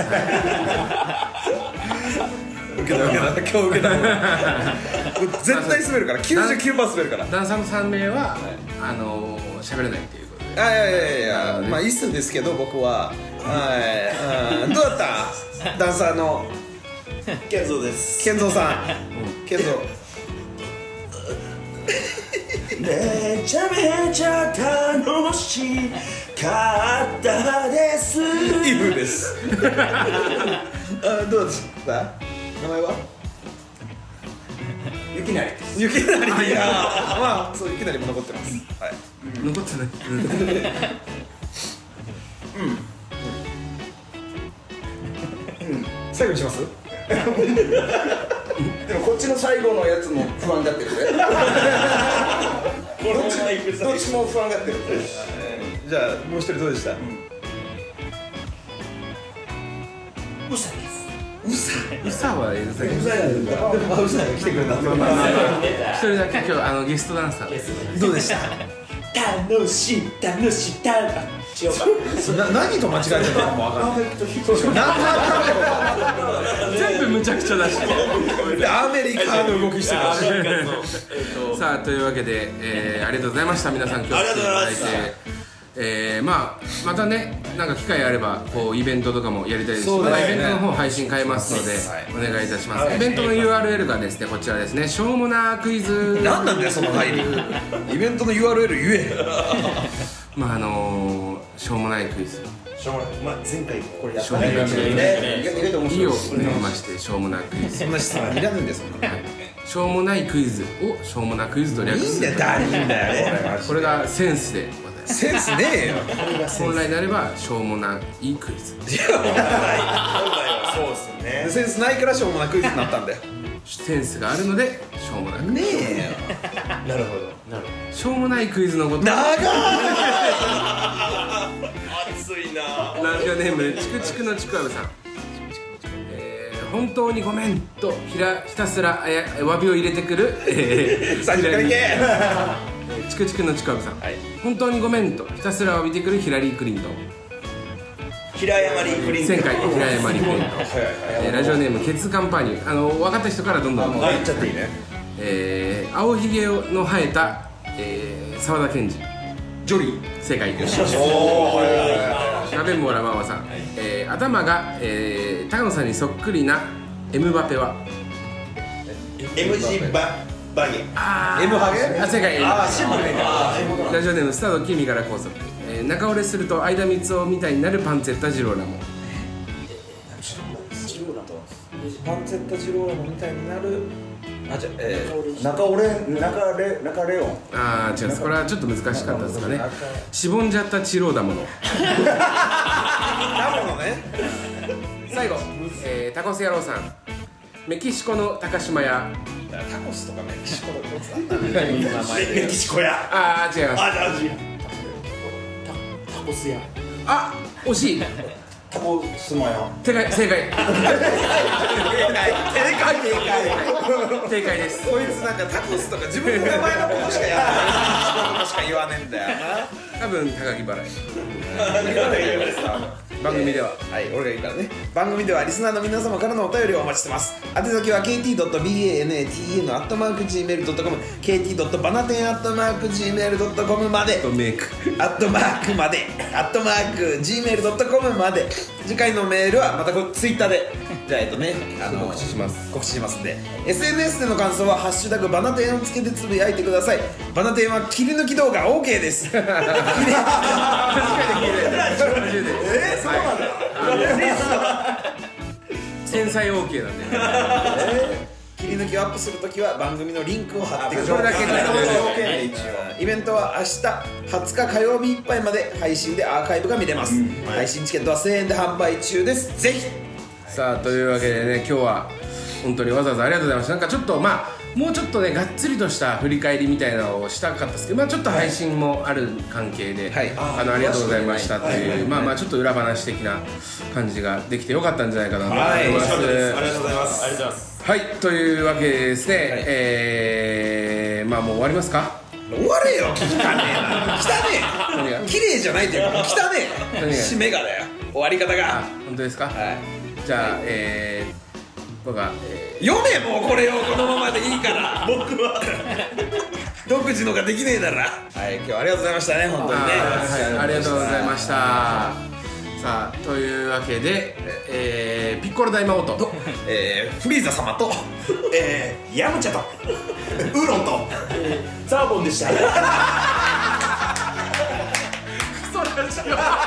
受けた受けた、今日受けた絶対滑るから、きゅうじゅうきゅうパーセント 滑るから。 ダンサーのさん名は、はい、あのー、喋れないっていうことで。 あ、いやいやいや、まあいいっすですけど僕は、はい、どうだったダンサーのケンゾーです。 ケンゾーさん、ケンゾーめちゃめちゃ楽しかったです。 イブですあ、どうでした名前はゆきなりです。 ゆきなり。いやまあそう、ゆきなりも残ってます。はい、 残ってないうん、最後にしますでもこっちの最後のやつも不安がってるね。どっちどっちも不安がってる。 じゃあもう一人どうでした？ ウサです。 うさウサはうさうさやるんだ。でもあ、うさが来てくれたってこと一人だけ今日あのゲストダンサーどうでした？ 楽しい楽しい楽しい。違うな、何と間違えてたのかもわかんない。 全部むちゃくちゃだしアメリカの動きしてたし。 さあというわけで、えー、ありがとうございました。皆さん今日来ていただいて、えー、まあまたね、なんか機会あればこうイベントとかもやりたいですし、またイベントの方配信変えますのでお願いいたします。イベントの ユーアールエル がですねこちらですね。しょうもなクイズ。 何なんだよその入り。イベントの ユーアールエル 言え。 まああのー、しょうもないクイズ。 しょうもない。まあ前回これやっしょうもないクイズね、意外と面いい白い。 をねましてしょうもないクイズ。 そんな質問いらないんだよそんな。 しょうもないクイズをしょうもなクイズと略いいんする。 だよ、誰いいんだよ。 これがセンスでございます。 センスねえよ。 本来であればしょうもないクイズ。 本来はそうですよね。 センスないからしょうもなクイズになったんだよ。 センスがあるのでしょうもないクイズ。 ねえよ。 なるほど。 しょうもないクイズのこと。 長い。 熱いな。 ラジオネームチクチクのちくわぶさん、えー、本当にごめんとひらひたすらえ詫びを入れてくる、えー、 最初からいけ。 チクチクのちくわぶさん、はい、本当にごめんとひたすら詫びてくるヒラリー・クリントン。 平山リー・クリントン。 前回平山リー・クリントン、えー、ラジオネームケツカンパーニュ。あの分かった人からどんどん言っちゃっていいね。 えー、青ひげの生えた澤、えー、田研二。 ジョリー。 正解。よし。 おラベンボーラママさん、えー、頭が、えー、高野さんにそっくりなエムバペはエムジー ババゲ。 あー M ハゲ。 あ正解。 あーシンプルね。 ラジオネームスタートキミから高速、えー、中折れすると相田光雄みたいになるパンツェッタジローラモ。 パンツェッタジローラモみたいになる。あ、じゃあ、えー、 中俺中レ中レオン。 あー違う、これはちょっと難しかったですかね。しぼんじゃったチローだもの。 だものね。 最後、えー、タコス野郎さん、メキシコの高島屋。 タコスとかメキシコのコツだったね。 メキシコや。 あー違います。 あ、違う。 タコス屋。 あ、惜しい。 タコスマヤ。 正解、正解。 正解正解です。 こいつなんかタコスとか自分の名前のことしかやらない。メキシコのことしか言わねえんだよな。 多分高木払い。バ番組でははい、俺が言うからね。番組ではリスナーの皆様からのお便りをお待ちしてます。宛先は ケーティードットバナテン アットマーク ジーメールドットコム ケーティードットバナテン アットマーク ジーメールドットコム までメイクアットマークまでアットマーク ジーメールドットコム まで。次回のメールはまたこツイッターでじゃあえっとねあの告知します告知しますんで エスエヌエス での感想は「ハッシュタグバナテン」をつけてつぶやいてください。バナテンは切り抜き動画 OK です。 初めて聞いた初めてえー、そうなんだ。 繊細 OK なんで切り抜きをアップするときは番組のリンクを貼ってください。 それだけなるほどそれだけ OK ね一応。イベントは明日はつか火曜日いっぱいまで配信でアーカイブが見れます、配信チケットはせんえんで販売中です。ぜひ。 さあというわけでね今日は本当にわざわざありがとうございました。なんかちょっとまあもうちょっとねがっつりとした振り返りみたいなのをしたかったですけど、まあちょっと配信もある関係で、 はいあのありがとうございましたっていう、まあまあちょっと裏話的な感じができてよかったんじゃないかなと思います。 はい楽しかったです。ありがとうございます。 ありがとうございます。 はいというわけでですね、えー、まあもう終わりますか。 終われよ。汚ねえな。汚ね何がえ。綺麗じゃないというか汚ねえ。 何が締めがだよ。終わり方あが。 本当ですか。 はい。 じゃあ、えー、僕は、え読めもうこれをこのままでいいから僕は独自のができねえなら。はい今日はありがとうございましたね本当にね。 はい、ありがとうございました。さあというわけで、えー、ピッコロ大魔王と、 えー、フリーザ様とえー、ヤムチャとウーロンとザーボンでした。 クソラジオ